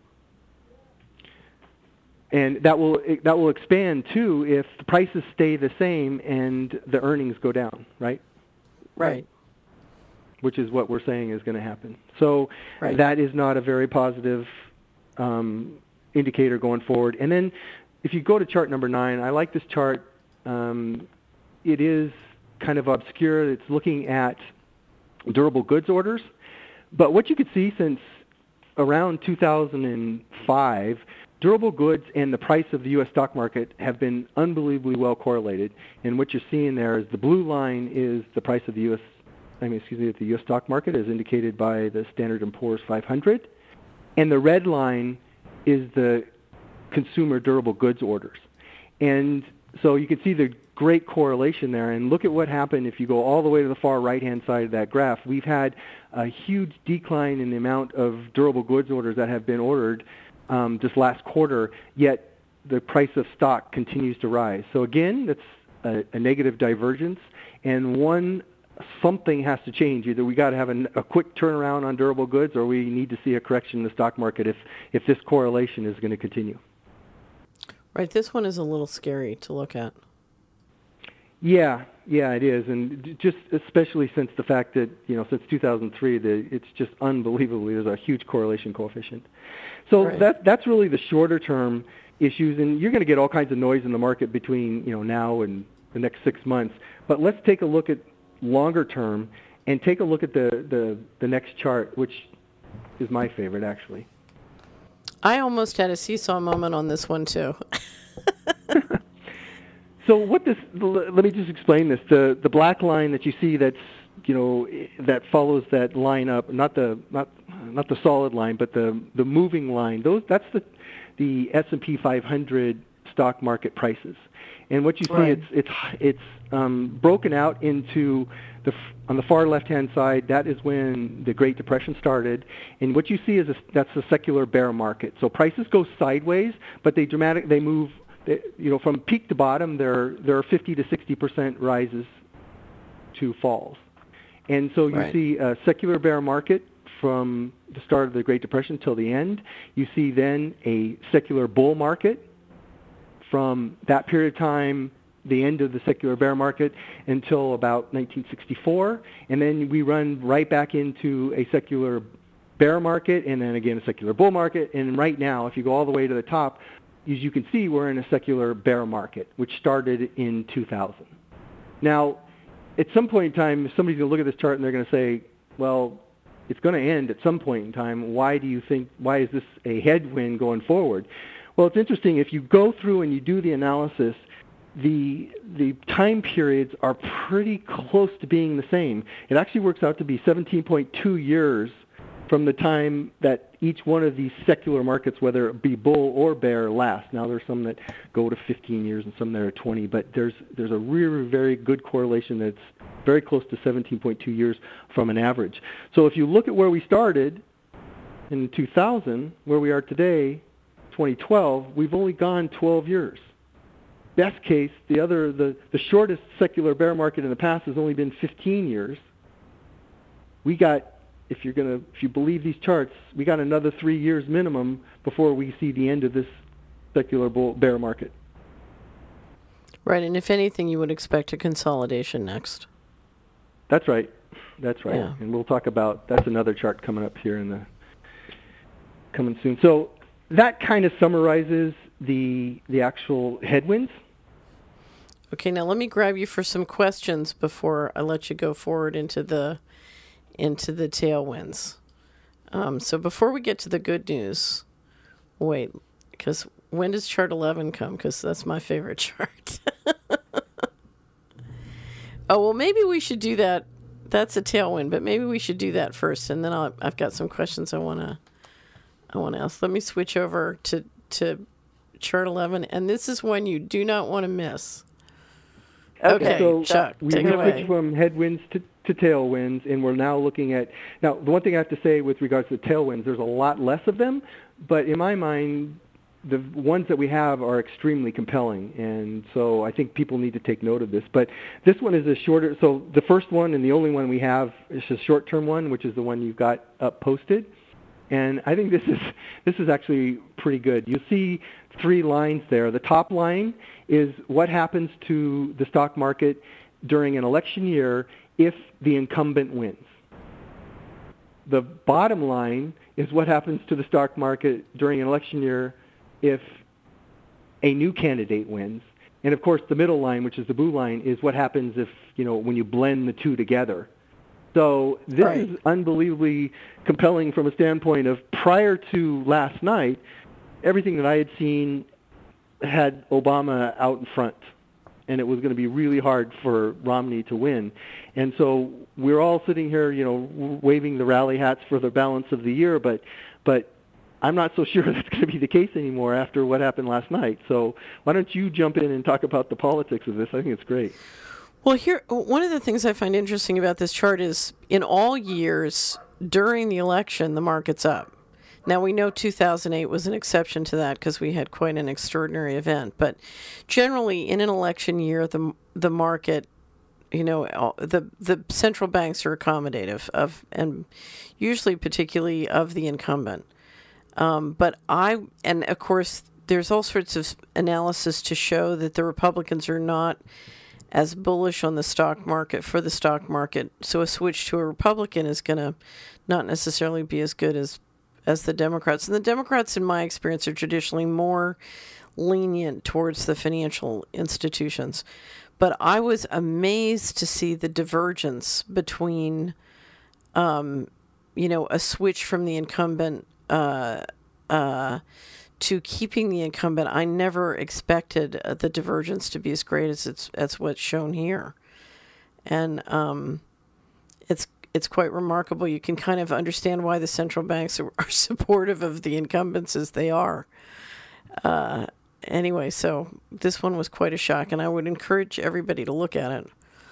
And that will expand too if the prices stay the same and the earnings go down, right? Right. Which is what we're saying is going to happen. So that is not a very positive indicator going forward. And then if you go to chart number 9, I like this chart. It is kind of obscure. It's looking at durable goods orders. But what you could see since around 2005, durable goods and the price of the U.S. stock market have been unbelievably well correlated. And what you're seeing there is the blue line is the price of the U.S. The U.S. stock market, as indicated by the Standard & Poor's 500, and the red line is the consumer durable goods orders. And so you can see the great correlation there. And look at what happened if you go all the way to the far right-hand side of that graph. We've had a huge decline in the amount of durable goods orders that have been ordered this last quarter, yet the price of stock continues to rise. So again, that's a negative divergence, and something has to change. Either we got to have a quick turnaround on durable goods, or we need to see a correction in the stock market if this correlation is going to continue. Right. This one is a little scary to look at. Yeah, it is, and just especially since the fact that since 2003, it's just unbelievably there's a huge correlation coefficient. So that's really the shorter term issues, and you're going to get all kinds of noise in the market between now and the next 6 months. But let's take a look at longer term and take a look at the next chart, which is my favorite actually. I almost had a seesaw moment on this one too. So let me just explain this. The black line that you see that's that follows that line up, not the solid line, but the moving line. That's the S&P 500 stock market prices. And what you see, it's broken out into on the far left-hand side. That is when the Great Depression started, and what you see is that's the secular bear market. So prices go sideways, but they move. From peak to bottom, there are 50 to 60% rises to falls, and so you see a secular bear market from the start of the Great Depression till the end. You see then a secular bull market from that period of time, the end of the secular bear market, until about 1964. And then we run right back into a secular bear market, and then again a secular bull market. And right now, if you go all the way to the top, as you can see, we're in a secular bear market, which started in 2000. Now, at some point in time, somebody's going to look at this chart and they're going to say, well, it's going to end at some point in time. Why is this a headwind going forward? Well, it's interesting. If you go through and you do the analysis, the time periods are pretty close to being the same. It actually works out to be 17.2 years from the time that each one of these secular markets, whether it be bull or bear, lasts. Now there's some that go to 15 years and some that are 20, but there's a really very good correlation that's very close to 17.2 years from an average. So if you look at where we started in 2000, where we are today, 2012, we've only gone 12 years. Best case, the shortest secular bear market in the past has only been 15 years. We got, if you believe these charts, we got another 3 years minimum before we see the end of this secular bear market. Right, and if anything, you would expect a consolidation next. That's right. Yeah. And we'll talk about, that's another chart coming up here coming soon. So that kind of summarizes the actual headwinds. Okay, now let me grab you for some questions before I let you go forward into the tailwinds. So before we get to the good news, wait, because when does chart 11 come? Because that's my favorite chart. Oh, well, maybe we should do that That's a tailwind, but maybe we should do that first, and then I've got some questions I want to ask. Let me switch over to chart 11, and this is one you do not want to miss. Okay, so Chuck, take it away. We switched from headwinds to tailwinds, and we're now looking at now. The one thing I have to say with regards to tailwinds, there's a lot less of them, but in my mind, the ones that we have are extremely compelling, and so I think people need to take note of this. But this one is a shorter. So the first one and the only one we have is a short-term one, which is the one you've got up posted. And I think this is actually pretty good. You see 3 lines there. The top line is what happens to the stock market during an election year if the incumbent wins. The bottom line is what happens to the stock market during an election year if a new candidate wins. And of course, the middle line, which is the blue line, is what happens if, when you blend the two together. So this is unbelievably compelling from a standpoint of prior to last night, everything that I had seen had Obama out in front, and it was going to be really hard for Romney to win. And so we're all sitting here, waving the rally hats for the balance of the year, but I'm not so sure that's going to be the case anymore after what happened last night. So why don't you jump in and talk about the politics of this? I think it's great. Well, here, one of the things I find interesting about this chart is in all years during the election, the market's up. Now, we know 2008 was an exception to that because we had quite an extraordinary event. But generally, in an election year, the market, the central banks are accommodative of, and usually particularly of the incumbent. And of course, there's all sorts of analysis to show that the Republicans are not as bullish on the stock market for the stock market. So a switch to a Republican is going to not necessarily be as good as the Democrats. And the Democrats, in my experience, are traditionally more lenient towards the financial institutions. But I was amazed to see the divergence between, a switch from the incumbent to keeping the incumbent. I never expected the divergence to be as great as what's shown here, and it's quite remarkable. You can kind of understand why the central banks are supportive of the incumbents as they are. Anyway, so this one was quite a shock, and I would encourage everybody to look at it.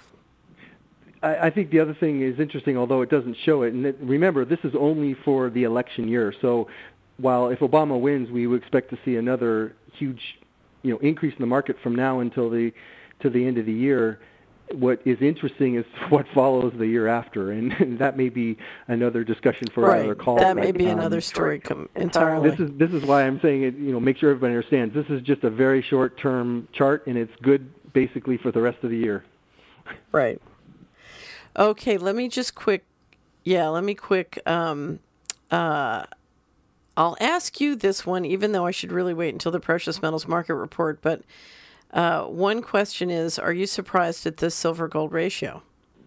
I think the other thing is interesting, although it doesn't show it. And remember, this is only for the election year. So while if Obama wins, we would expect to see another huge, increase in the market from now until the end of the year. What is interesting is what follows the year after, and that may be another discussion for another call. That may be another story entirely. This is why I'm saying it. Make sure everybody understands. This is just a very short-term chart, and it's good basically for the rest of the year. Right. Okay, I'll ask you this one, even though I should really wait until the precious metals market report. But one question is, are you surprised at this silver-gold ratio?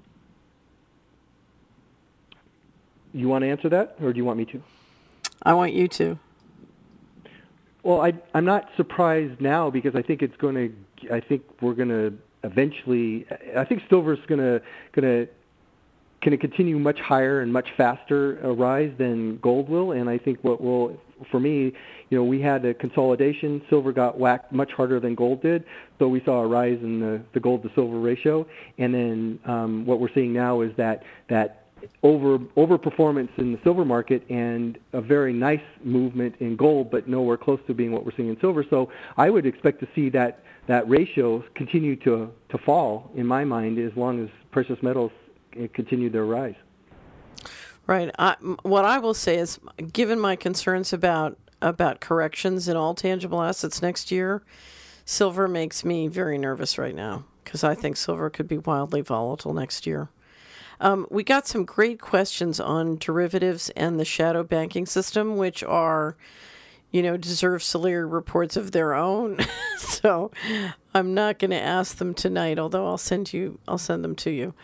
You want to answer that, or do you want me to? I want you to. Well, I'm not surprised now because I think we're going to eventually. I think silver's going to continue much higher and much faster a rise than gold will. And I think what will, for me, we had a consolidation. Silver got whacked much harder than gold did, so we saw a rise in the gold to silver ratio. And then what we're seeing now is that overperformance in the silver market and a very nice movement in gold, but nowhere close to being what we're seeing in silver. So I would expect to see that ratio continue to fall, in my mind, as long as precious metals continue their rise. Right. What I will say is, given my concerns about corrections in all tangible assets next year, silver makes me very nervous right now because I think silver could be wildly volatile next year. We got some great questions on derivatives and the shadow banking system, which are, deserve salary reports of their own. So I'm not going to ask them tonight, although I'll send them to you.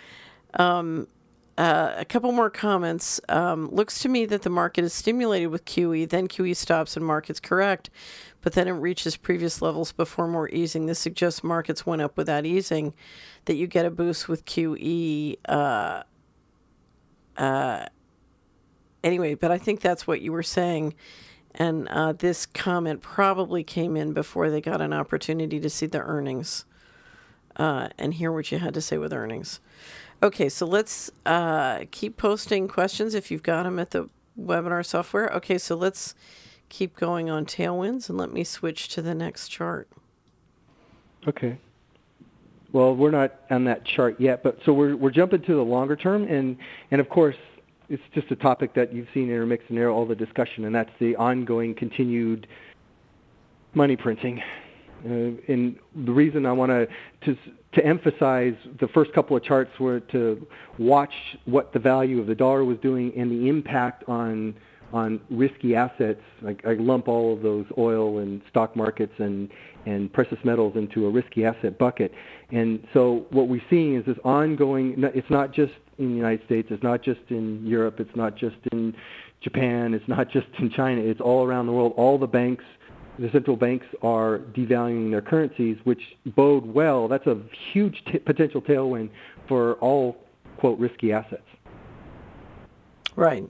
A couple more comments. Looks to me that the market is stimulated with QE, then QE stops and markets correct, but then it reaches previous levels before more easing. This suggests markets went up without easing, that you get a boost with QE anyway, but I think that's what you were saying. And this comment probably came in before they got an opportunity to see the earnings and hear what you had to say with earnings. Okay, so let's keep posting questions if you've got them at the webinar software. Okay, so let's keep going on tailwinds, and let me switch to the next chart. Okay. Well, we're not on that chart yet, but so we're jumping to the longer term, and of course, it's just a topic that you've seen intermixed in there, all the discussion, and that's the ongoing, continued money printing. And the reason I want to emphasize the first couple of charts were to watch what the value of the dollar was doing and the impact on risky assets. Like I lump all of those oil and stock markets and precious metals into a risky asset bucket. And so what we're seeing is this ongoing, it's not just in the United States, it's not just in Europe, it's not just in Japan, it's not just in China, it's all around the world. All the banks, the central banks are devaluing their currencies, which bode well. That's a huge potential tailwind for all, quote, risky assets. Right.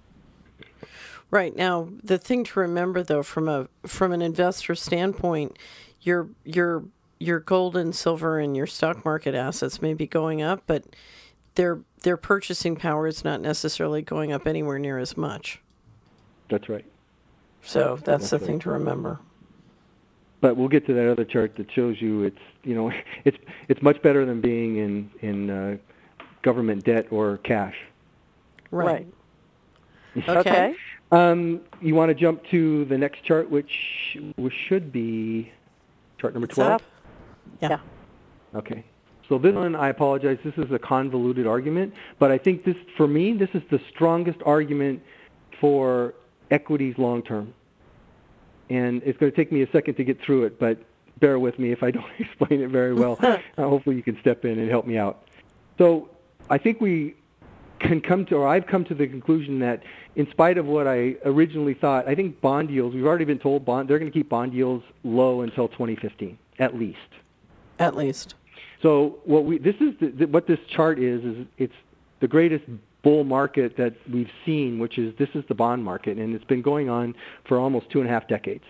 Right. Now, the thing to remember, though, from an investor standpoint, your gold and silver and your stock market assets may be going up, but their purchasing power is not necessarily going up anywhere near as much. That's right. So that's the thing to remember. But we'll get to that other chart that shows you it's much better than being in government debt or cash. Right. Okay. You want to jump to the next chart, which should be chart number 12? Yeah. Okay. So this one, I apologize, this is a convoluted argument, but I think this, for me, this is the strongest argument for equities long term. And it's going to take me a second to get through it, but bear with me if I don't explain it very well. Hopefully you can step in and help me out. So I think we can come to, or I've come to the conclusion that in spite of what I originally thought, I think bond yields, we've already been told they're going to keep bond yields low until 2015, at least. At least. So what this chart is it's the greatest bull market that we've seen, which is this is the bond market, and it's been going on for almost 2.5 decades.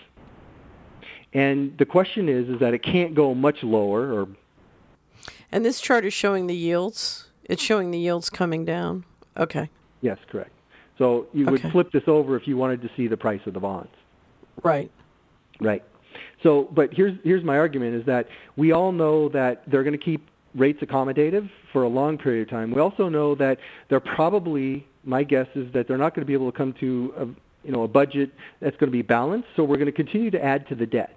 And the question is that it can't go much lower. And this chart is showing the yields. It's showing the yields coming down. Okay. Yes, correct. So you would flip this over if you wanted to see the price of the bonds. Right. Right. So, but here's my argument is that we all know that they're going to keep rates accommodative for a long period of time. We also know that they're probably, my guess is that they're not going to be able to come to a budget that's going to be balanced, so we're going to continue to add to the debt.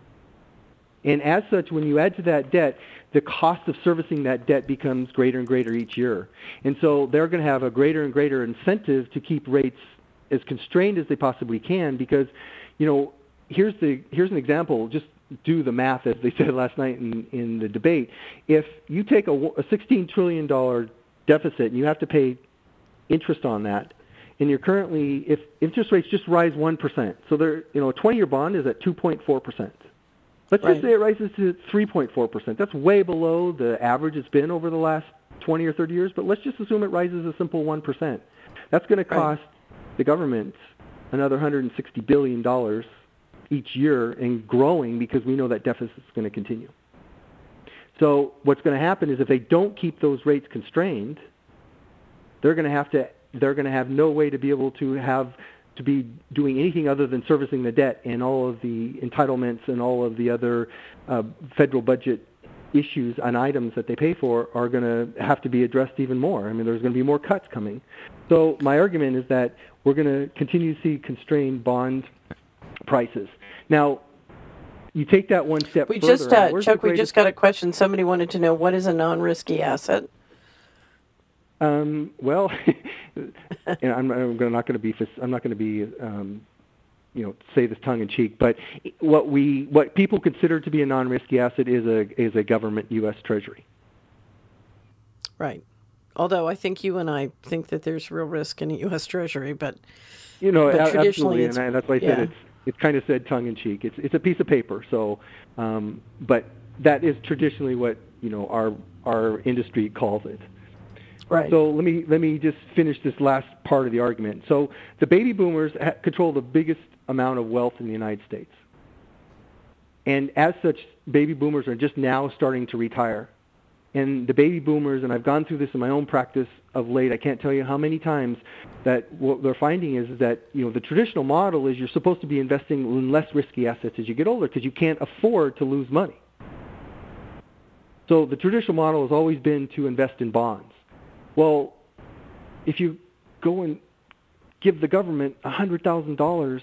And as such, when you add to that debt, the cost of servicing that debt becomes greater and greater each year. And so they're going to have a greater and greater incentive to keep rates as constrained as they possibly can because, here's an example. Just do the math, as they said last night in the debate. If you take a $16 trillion deficit and you have to pay interest on that, and you're currently, if interest rates just rise 1%, so a 20-year bond is at 2.4%. Let's just say it rises to 3.4%. That's way below the average it's been over the last 20 or 30 years, but let's just assume it rises a simple 1%. That's going to cost the government another $160 billion each year and growing because we know that deficit is going to continue. So what's going to happen is if they don't keep those rates constrained, they're going to have no way to be able to be doing anything other than servicing the debt, and all of the entitlements and all of the other federal budget issues and items that they pay for are going to have to be addressed even more. I mean, there's going to be more cuts coming. So my argument is that we're going to continue to see constrained bond prices. Now, you take that one step further. Chuck, we just got a question. Somebody wanted to know, what is a non-risky asset? Well, I'm not going to be say this tongue in cheek, but what people consider to be a non-risky asset is a government U.S. Treasury. Right. Although I think you and I think that there's real risk in a U.S. Treasury, but traditionally, and that's why I said it's kind of said tongue in cheek. It's a piece of paper. So, but that is traditionally what our industry calls it. Right. So let me just finish this last part of the argument. So the baby boomers control the biggest amount of wealth in the United States. And as such, baby boomers are just now starting to retire. And the baby boomers, and I've gone through this in my own practice of late, I can't tell you how many times that what they're finding is that, the traditional model is you're supposed to be investing in less risky assets as you get older because you can't afford to lose money. So the traditional model has always been to invest in bonds. Well, if you go and give the government $100,000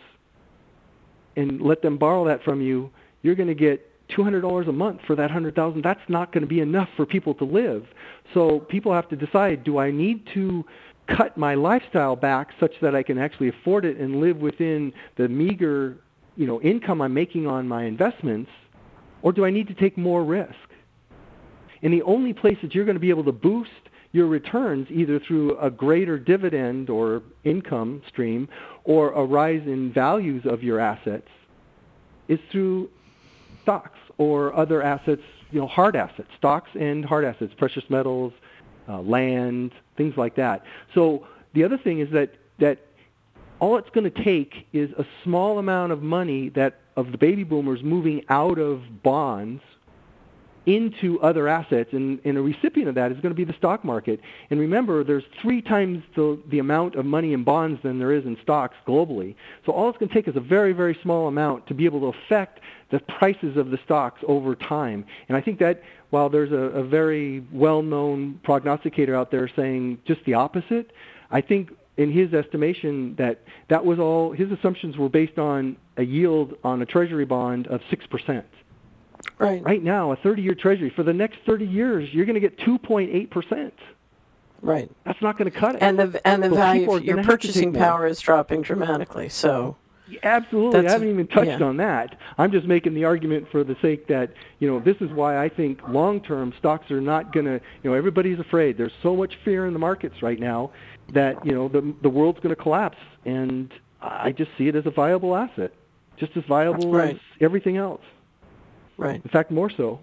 and let them borrow that from you, you're going to get $200 a month for that $100,000. That's not going to be enough for people to live. So people have to decide, do I need to cut my lifestyle back such that I can actually afford it and live within the meager, income I'm making on my investments, or do I need to take more risk? And the only place that you're going to be able to boost your returns, either through a greater dividend or income stream or a rise in values of your assets, is through stocks or other assets, hard assets, stocks and hard assets, precious metals, land, things like that. So the other thing is that all it's going to take is a small amount of money of the baby boomers moving out of bonds into other assets, and a recipient of that is going to be the stock market. And remember, there's 3 times the amount of money in bonds than there is in stocks globally. So all it's going to take is a very, very small amount to be able to affect the prices of the stocks over time. And I think that while there's a very well-known prognosticator out there saying just the opposite, I think in his estimation that was all, his assumptions were based on a yield on a treasury bond of 6%. Right. Right now, a 30-year treasury, for the next 30 years, you're going to get 2.8%. Right. That's not going to cut it. And the So value of people your are gonna have to purchasing take more. power is dropping dramatically. So Absolutely. I haven't even touched on that. I'm just making the argument for the sake that, this is why I think long-term stocks are not going to, everybody's afraid. There's so much fear in the markets right now that, the world's going to collapse. And I just see it as a viable asset, just as viable as everything else. Right. In fact, more so.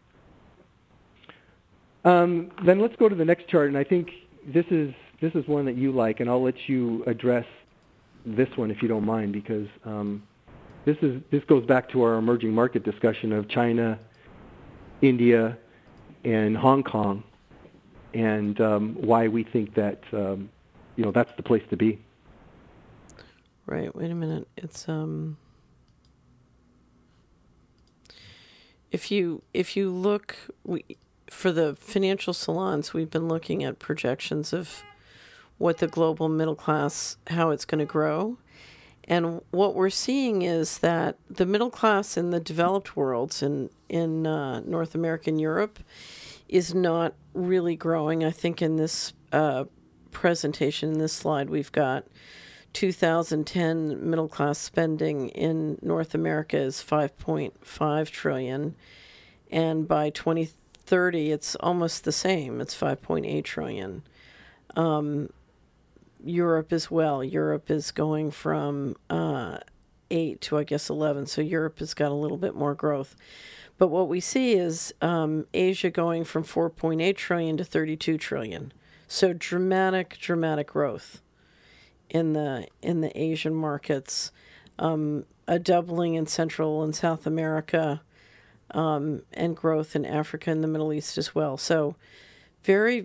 Then let's go to the next chart, and I think this is one that you like, and I'll let you address this one if you don't mind, because this goes back to our emerging market discussion of China, India, and Hong Kong, and why we think that that's the place to be. Right. Wait a minute. It's If you look, for the financial salons, we've been looking at projections of what the global middle class, how it's going to grow. And what we're seeing is that the middle class in the developed worlds, in North America and Europe, is not really growing. I think in this presentation, in this slide, we've got 2010 middle class spending in North America is $5.5 trillion, and by 2030 it's almost the same. It's $5.8 trillion. Europe as well. Europe is going from 8 to, I guess, 11. So Europe has got a little bit more growth. But what we see is Asia going from 4.8 trillion to 32 trillion. So dramatic growth in the Asian markets, a doubling in Central and South America, and growth in Africa and the Middle East as well. So very,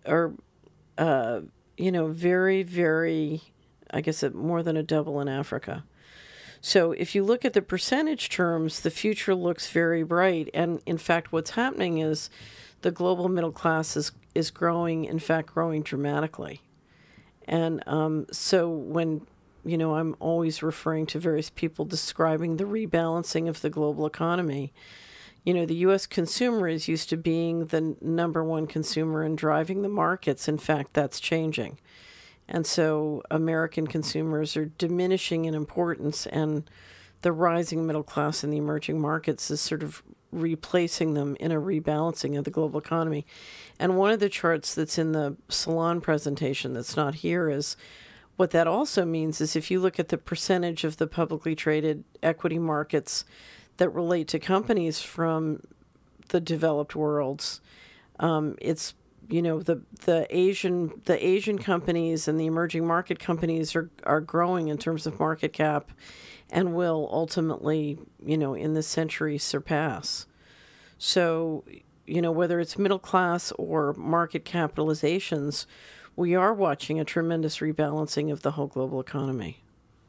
I guess more than a double in Africa. So if you look at the percentage terms, the future looks very bright. And in fact, what's happening is the global middle class is growing, in fact, growing dramatically. And so when, I'm always referring to various people describing the rebalancing of the global economy, the U.S. consumer is used to being the number one consumer and driving the markets. In fact, that's changing. And so American consumers are diminishing in importance, and the rising middle class in the emerging markets is sort of replacing them in a rebalancing of the global economy. And one of the charts that's in the salon presentation that's not here is what that also means is if you look at the percentage of the publicly traded equity markets that relate to companies from the developed worlds, it's the Asian companies and the emerging market companies are growing in terms of market cap, and will ultimately, in this century surpass. So, whether it's middle class or market capitalizations, we are watching a tremendous rebalancing of the whole global economy.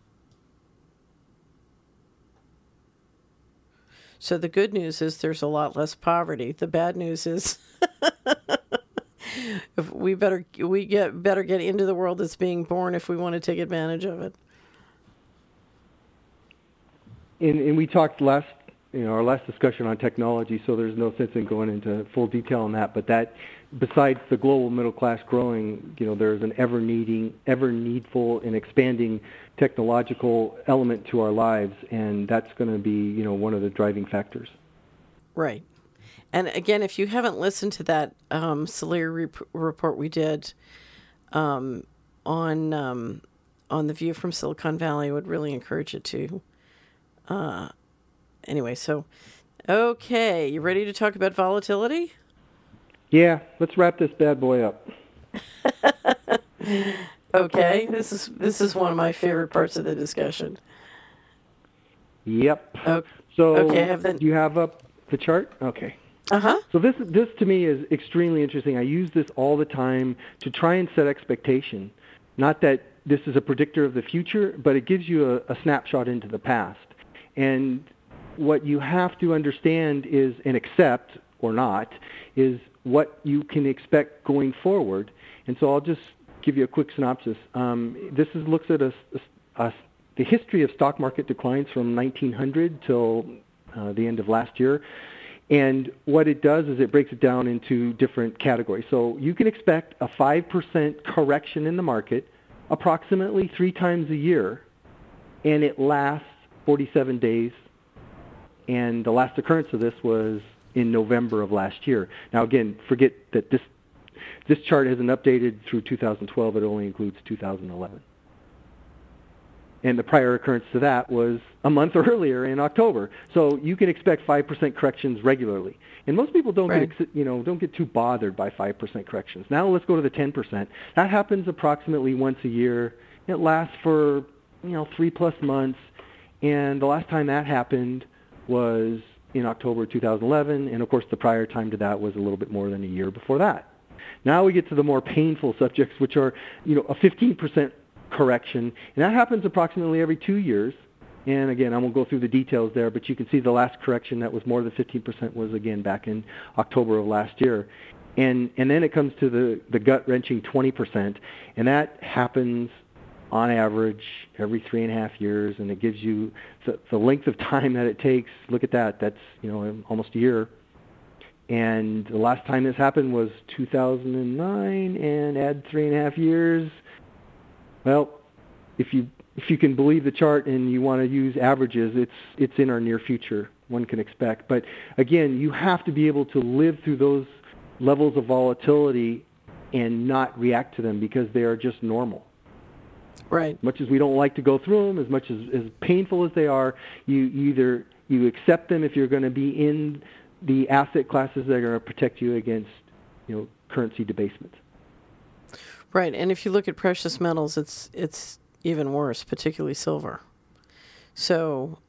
So the good news is there's a lot less poverty. The bad news is if we better get into the world that's being born if we want to take advantage of it. And we talked our last discussion on technology, so there's no sense in going into full detail on that. But that, besides the global middle class growing, there's an ever needful and expanding technological element to our lives, and that's going to be, one of the driving factors. Right. And again, if you haven't listened to that Solari report we did on the view from Silicon Valley, I would really encourage you to. Anyway, so, okay, you ready to talk about volatility? Yeah, let's wrap this bad boy up. Okay, this is one of my favorite parts of the discussion. Yep. Do you have up the chart? Okay. Uh-huh. So this to me is extremely interesting. I use this all the time to try and set expectation. Not that this is a predictor of the future, but it gives you a snapshot into the past. And what you have to understand is, and accept or not, is what you can expect going forward. And so I'll just give you a quick synopsis. This looks at the history of stock market declines from 1900 till the end of last year. And what it does is it breaks it down into different categories. So you can expect a 5% correction in the market approximately 3 times a year, and it lasts 47 days. And the last occurrence of this was in November of last year. Now, again, forget that this chart isn't updated through 2012. It only includes 2011. And the prior occurrence to that was a month earlier in October. So you can expect 5% corrections regularly. And most people don't get too bothered by 5% corrections. Now let's go to the 10%. That happens approximately once a year. It lasts for 3+ months. And the last time that happened was in October 2011, and of course the prior time to that was a little bit more than a year before that. Now we get to the more painful subjects, which are, a 15% correction, and that happens approximately every 2 years. And again, I won't go through the details there, but you can see the last correction that was more than 15% was again back in October of last year. And then it comes to the gut-wrenching 20%, and that happens on average every 3.5 years, and it gives you the length of time that it takes. Look at that. That's, almost a year. And the last time this happened was 2009, and add 3.5 years. Well, if you can believe the chart and you want to use averages, it's in our near future, one can expect. But again, you have to be able to live through those levels of volatility and not react to them because they are just normal. Right. As much as we don't like to go through them, as much as painful as they are, you accept them if you're going to be in the asset classes that are going to protect you against, currency debasement. Right, and if you look at precious metals, it's even worse, particularly silver. So,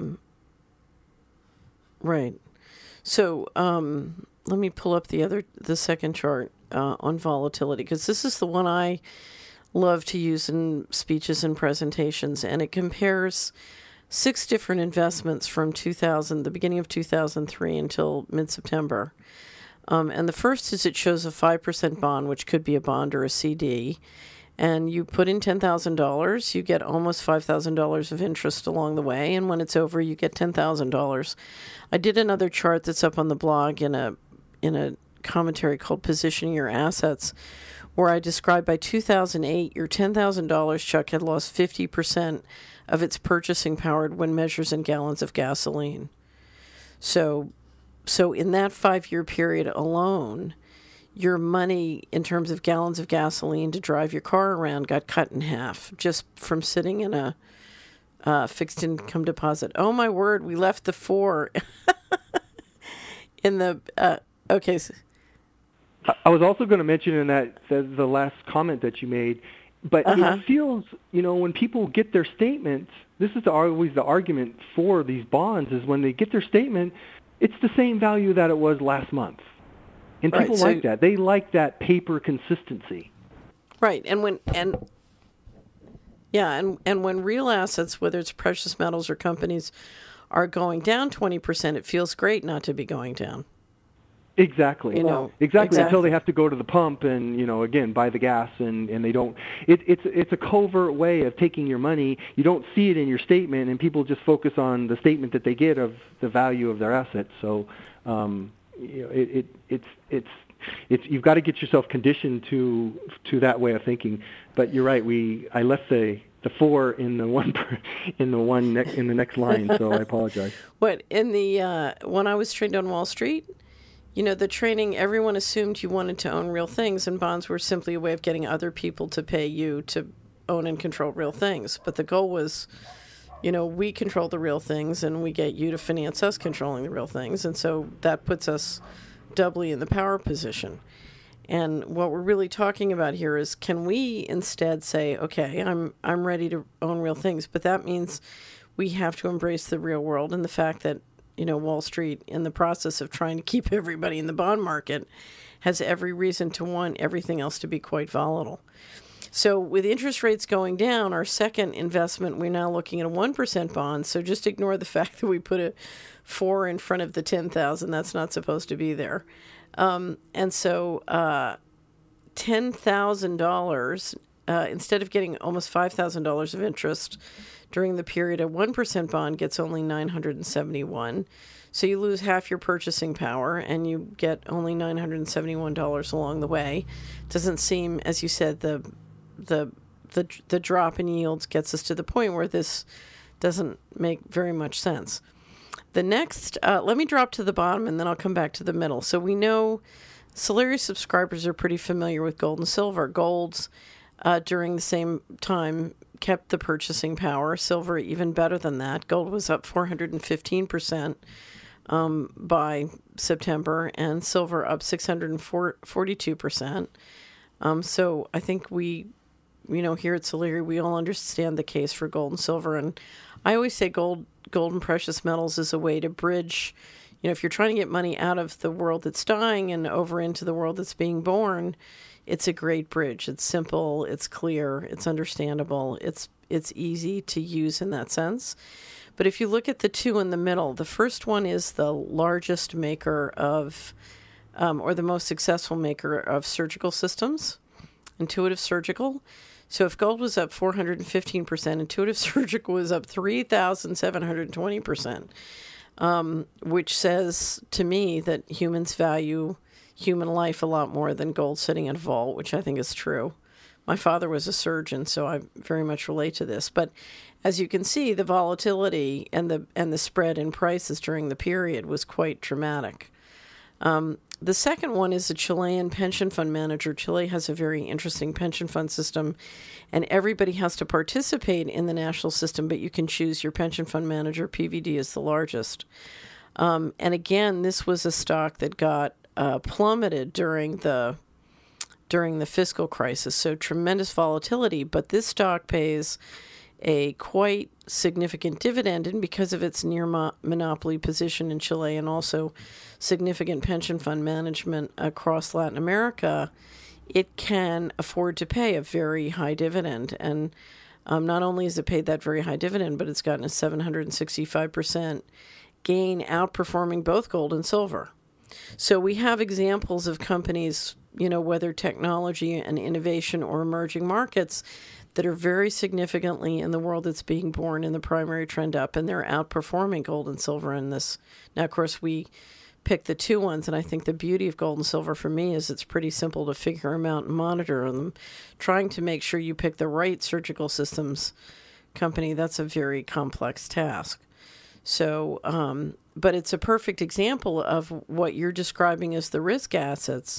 right. So, let me pull up the second chart on volatility, because this is the one I love to use in speeches and presentations, and it compares 6 different investments from the beginning of 2003 until mid-September. And the first is it shows a 5% bond, which could be a bond or a CD, and you put in $10,000, you get almost $5,000 of interest along the way, and when it's over, you get $10,000. I did another chart that's up on the blog in a commentary called Positioning Your Assets, where I described by 2008, your $10,000, Chuck, had lost 50% of its purchasing power when measured in gallons of gasoline. So in that 5-year period alone, your money in terms of gallons of gasoline to drive your car around got cut in half just from sitting in a fixed income deposit. Oh, my word, we left the 4 in the... okay. I was also going to mention in that the last comment that you made, but it feels, when people get their statements, this is always the argument for these bonds, is when they get their statement, it's the same value that it was last month. And people like that. They like that paper consistency. Right. And when real assets, whether it's precious metals or companies, are going down 20%, it feels great not to be going down. Exactly. Exactly. Until they have to go to the pump and, again, buy the gas, and they don't. It's a covert way of taking your money. You don't see it in your statement, and people just focus on the statement that they get of the value of their assets. So, it's you've got to get yourself conditioned to that way of thinking. But you're right. I left the 4 in the next line, so I apologize. What in the when I was trained on Wall Street? The training, everyone assumed you wanted to own real things, and bonds were simply a way of getting other people to pay you to own and control real things. But the goal was, we control the real things, and we get you to finance us controlling the real things. And so that puts us doubly in the power position. And what we're really talking about here is, can we instead say, okay, I'm ready to own real things, but that means we have to embrace the real world and the fact that Wall Street, in the process of trying to keep everybody in the bond market, has every reason to want everything else to be quite volatile. So with interest rates going down, our second investment, we're now looking at a 1% bond. So just ignore the fact that we put a 4 in front of the 10,000. That's not supposed to be there. And so $10,000, instead of getting almost $5,000 of interest during the period, a 1% bond gets only $971. So you lose half your purchasing power, and you get only $971 along the way. Doesn't seem, as you said, the drop in yields gets us to the point where this doesn't make very much sense. The next, let me drop to the bottom, and then I'll come back to the middle. So we know Solari subscribers are pretty familiar with gold and silver. Gold's during the same time kept the purchasing power. Silver even better than that. Gold was up 415% by September, and silver up 642%. So I think we, here at Solari, we all understand the case for gold and silver. And I always say gold and precious metals is a way to bridge. If you're trying to get money out of the world that's dying and over into the world that's being born, it's a great bridge. It's simple, it's clear, it's understandable, it's easy to use in that sense. But if you look at the two in the middle, the first one is the largest maker of, or the most successful maker of surgical systems, Intuitive Surgical. So if gold was up 415%, Intuitive Surgical was up 3,720%, which says to me that humans value human life a lot more than gold sitting in a vault, which I think is true. My father was a surgeon, so I very much relate to this. But as you can see, the volatility and the spread in prices during the period was quite dramatic. The second one is a Chilean pension fund manager. Chile has a very interesting pension fund system, and everybody has to participate in the national system, but you can choose your pension fund manager. PVD is the largest. And again, this was a stock that got plummeted during the fiscal crisis, so tremendous volatility. But this stock pays a quite significant dividend, and because of its near monopoly position in Chile and also significant pension fund management across Latin America, it can afford to pay a very high dividend. And not only has it paid that very high dividend, but it's gotten a 765% gain, outperforming both gold and silver. So we have examples of companies, whether technology and innovation or emerging markets, that are very significantly in the world that's being born in the primary trend up, and they're outperforming gold and silver in this. Now, of course, we picked the two ones, and I think the beauty of gold and silver for me is it's pretty simple to figure them out and monitor them. Trying to make sure you pick the right surgical systems company, that's a very complex task. So, but it's a perfect example of what you're describing as the risk assets,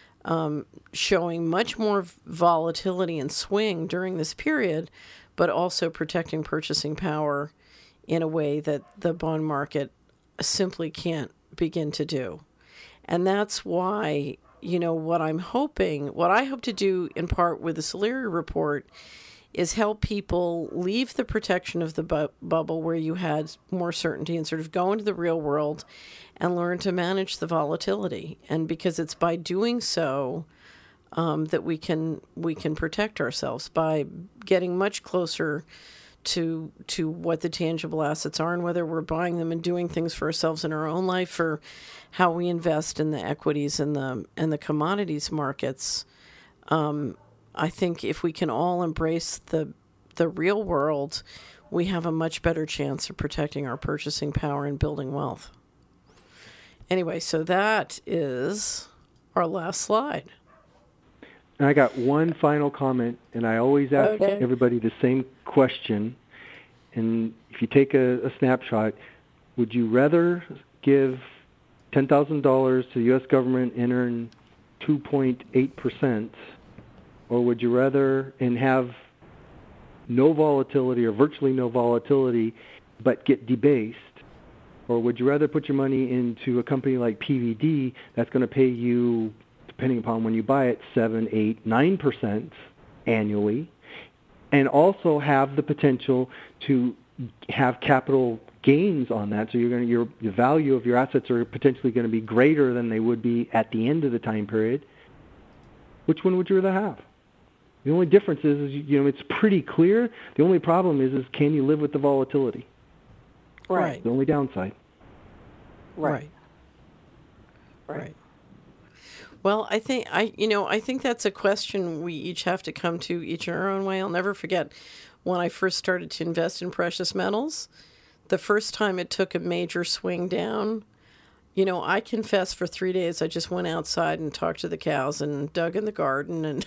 showing much more volatility and swing during this period, but also protecting purchasing power in a way that the bond market simply can't begin to do. And that's why what I hope to do in part with the Solari report is help people leave the protection of the bubble where you had more certainty and sort of go into the real world and learn to manage the volatility. And because it's by doing so that we can protect ourselves by getting much closer to what the tangible assets are and whether we're buying them and doing things for ourselves in our own life or how we invest in the equities and the commodities markets. I think if we can all embrace the real world, we have a much better chance of protecting our purchasing power and building wealth. Anyway, so that is our last slide. And I got one final comment, and I always ask everybody the same question. And if you take a snapshot, would you rather give $10,000 to the U.S. government and earn 2.8%, or would you rather and have no volatility or virtually no volatility but get debased? Or would you rather put your money into a company like PVD that's going to pay you, depending upon when you buy it, 7, 8, 9% annually, and also have the potential to have capital gains on that? So your value of your assets are potentially going to be greater than they would be at the end of the time period. Which one would you rather have? The only difference is it's pretty clear. The only problem is can you live with the volatility? Right. The only downside. Right. Well, I think that's a question we each have to come to each in our own way. I'll never forget when I first started to invest in precious metals. The first time it took a major swing down, I confess for 3 days I just went outside and talked to the cows and dug in the garden, and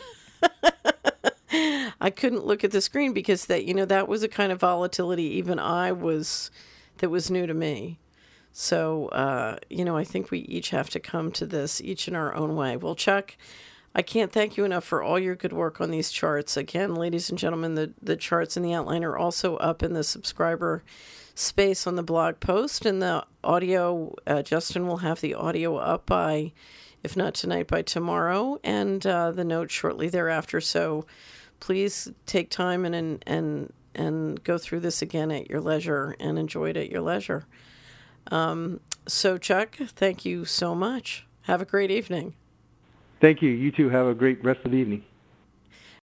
I couldn't look at the screen because that was a kind of volatility even that was new to me. So, I think we each have to come to this, each in our own way. Well, Chuck, I can't thank you enough for all your good work on these charts. Again, ladies and gentlemen, the charts and the outline are also up in the subscriber space on the blog post. And the audio, Justin will have the audio up by, if not tonight, by tomorrow, and the notes shortly thereafter. So please take time and go through this again at your leisure and enjoy it at your leisure. So, Chuck, thank you so much. Have a great evening. Thank you. You too. Have a great rest of the evening.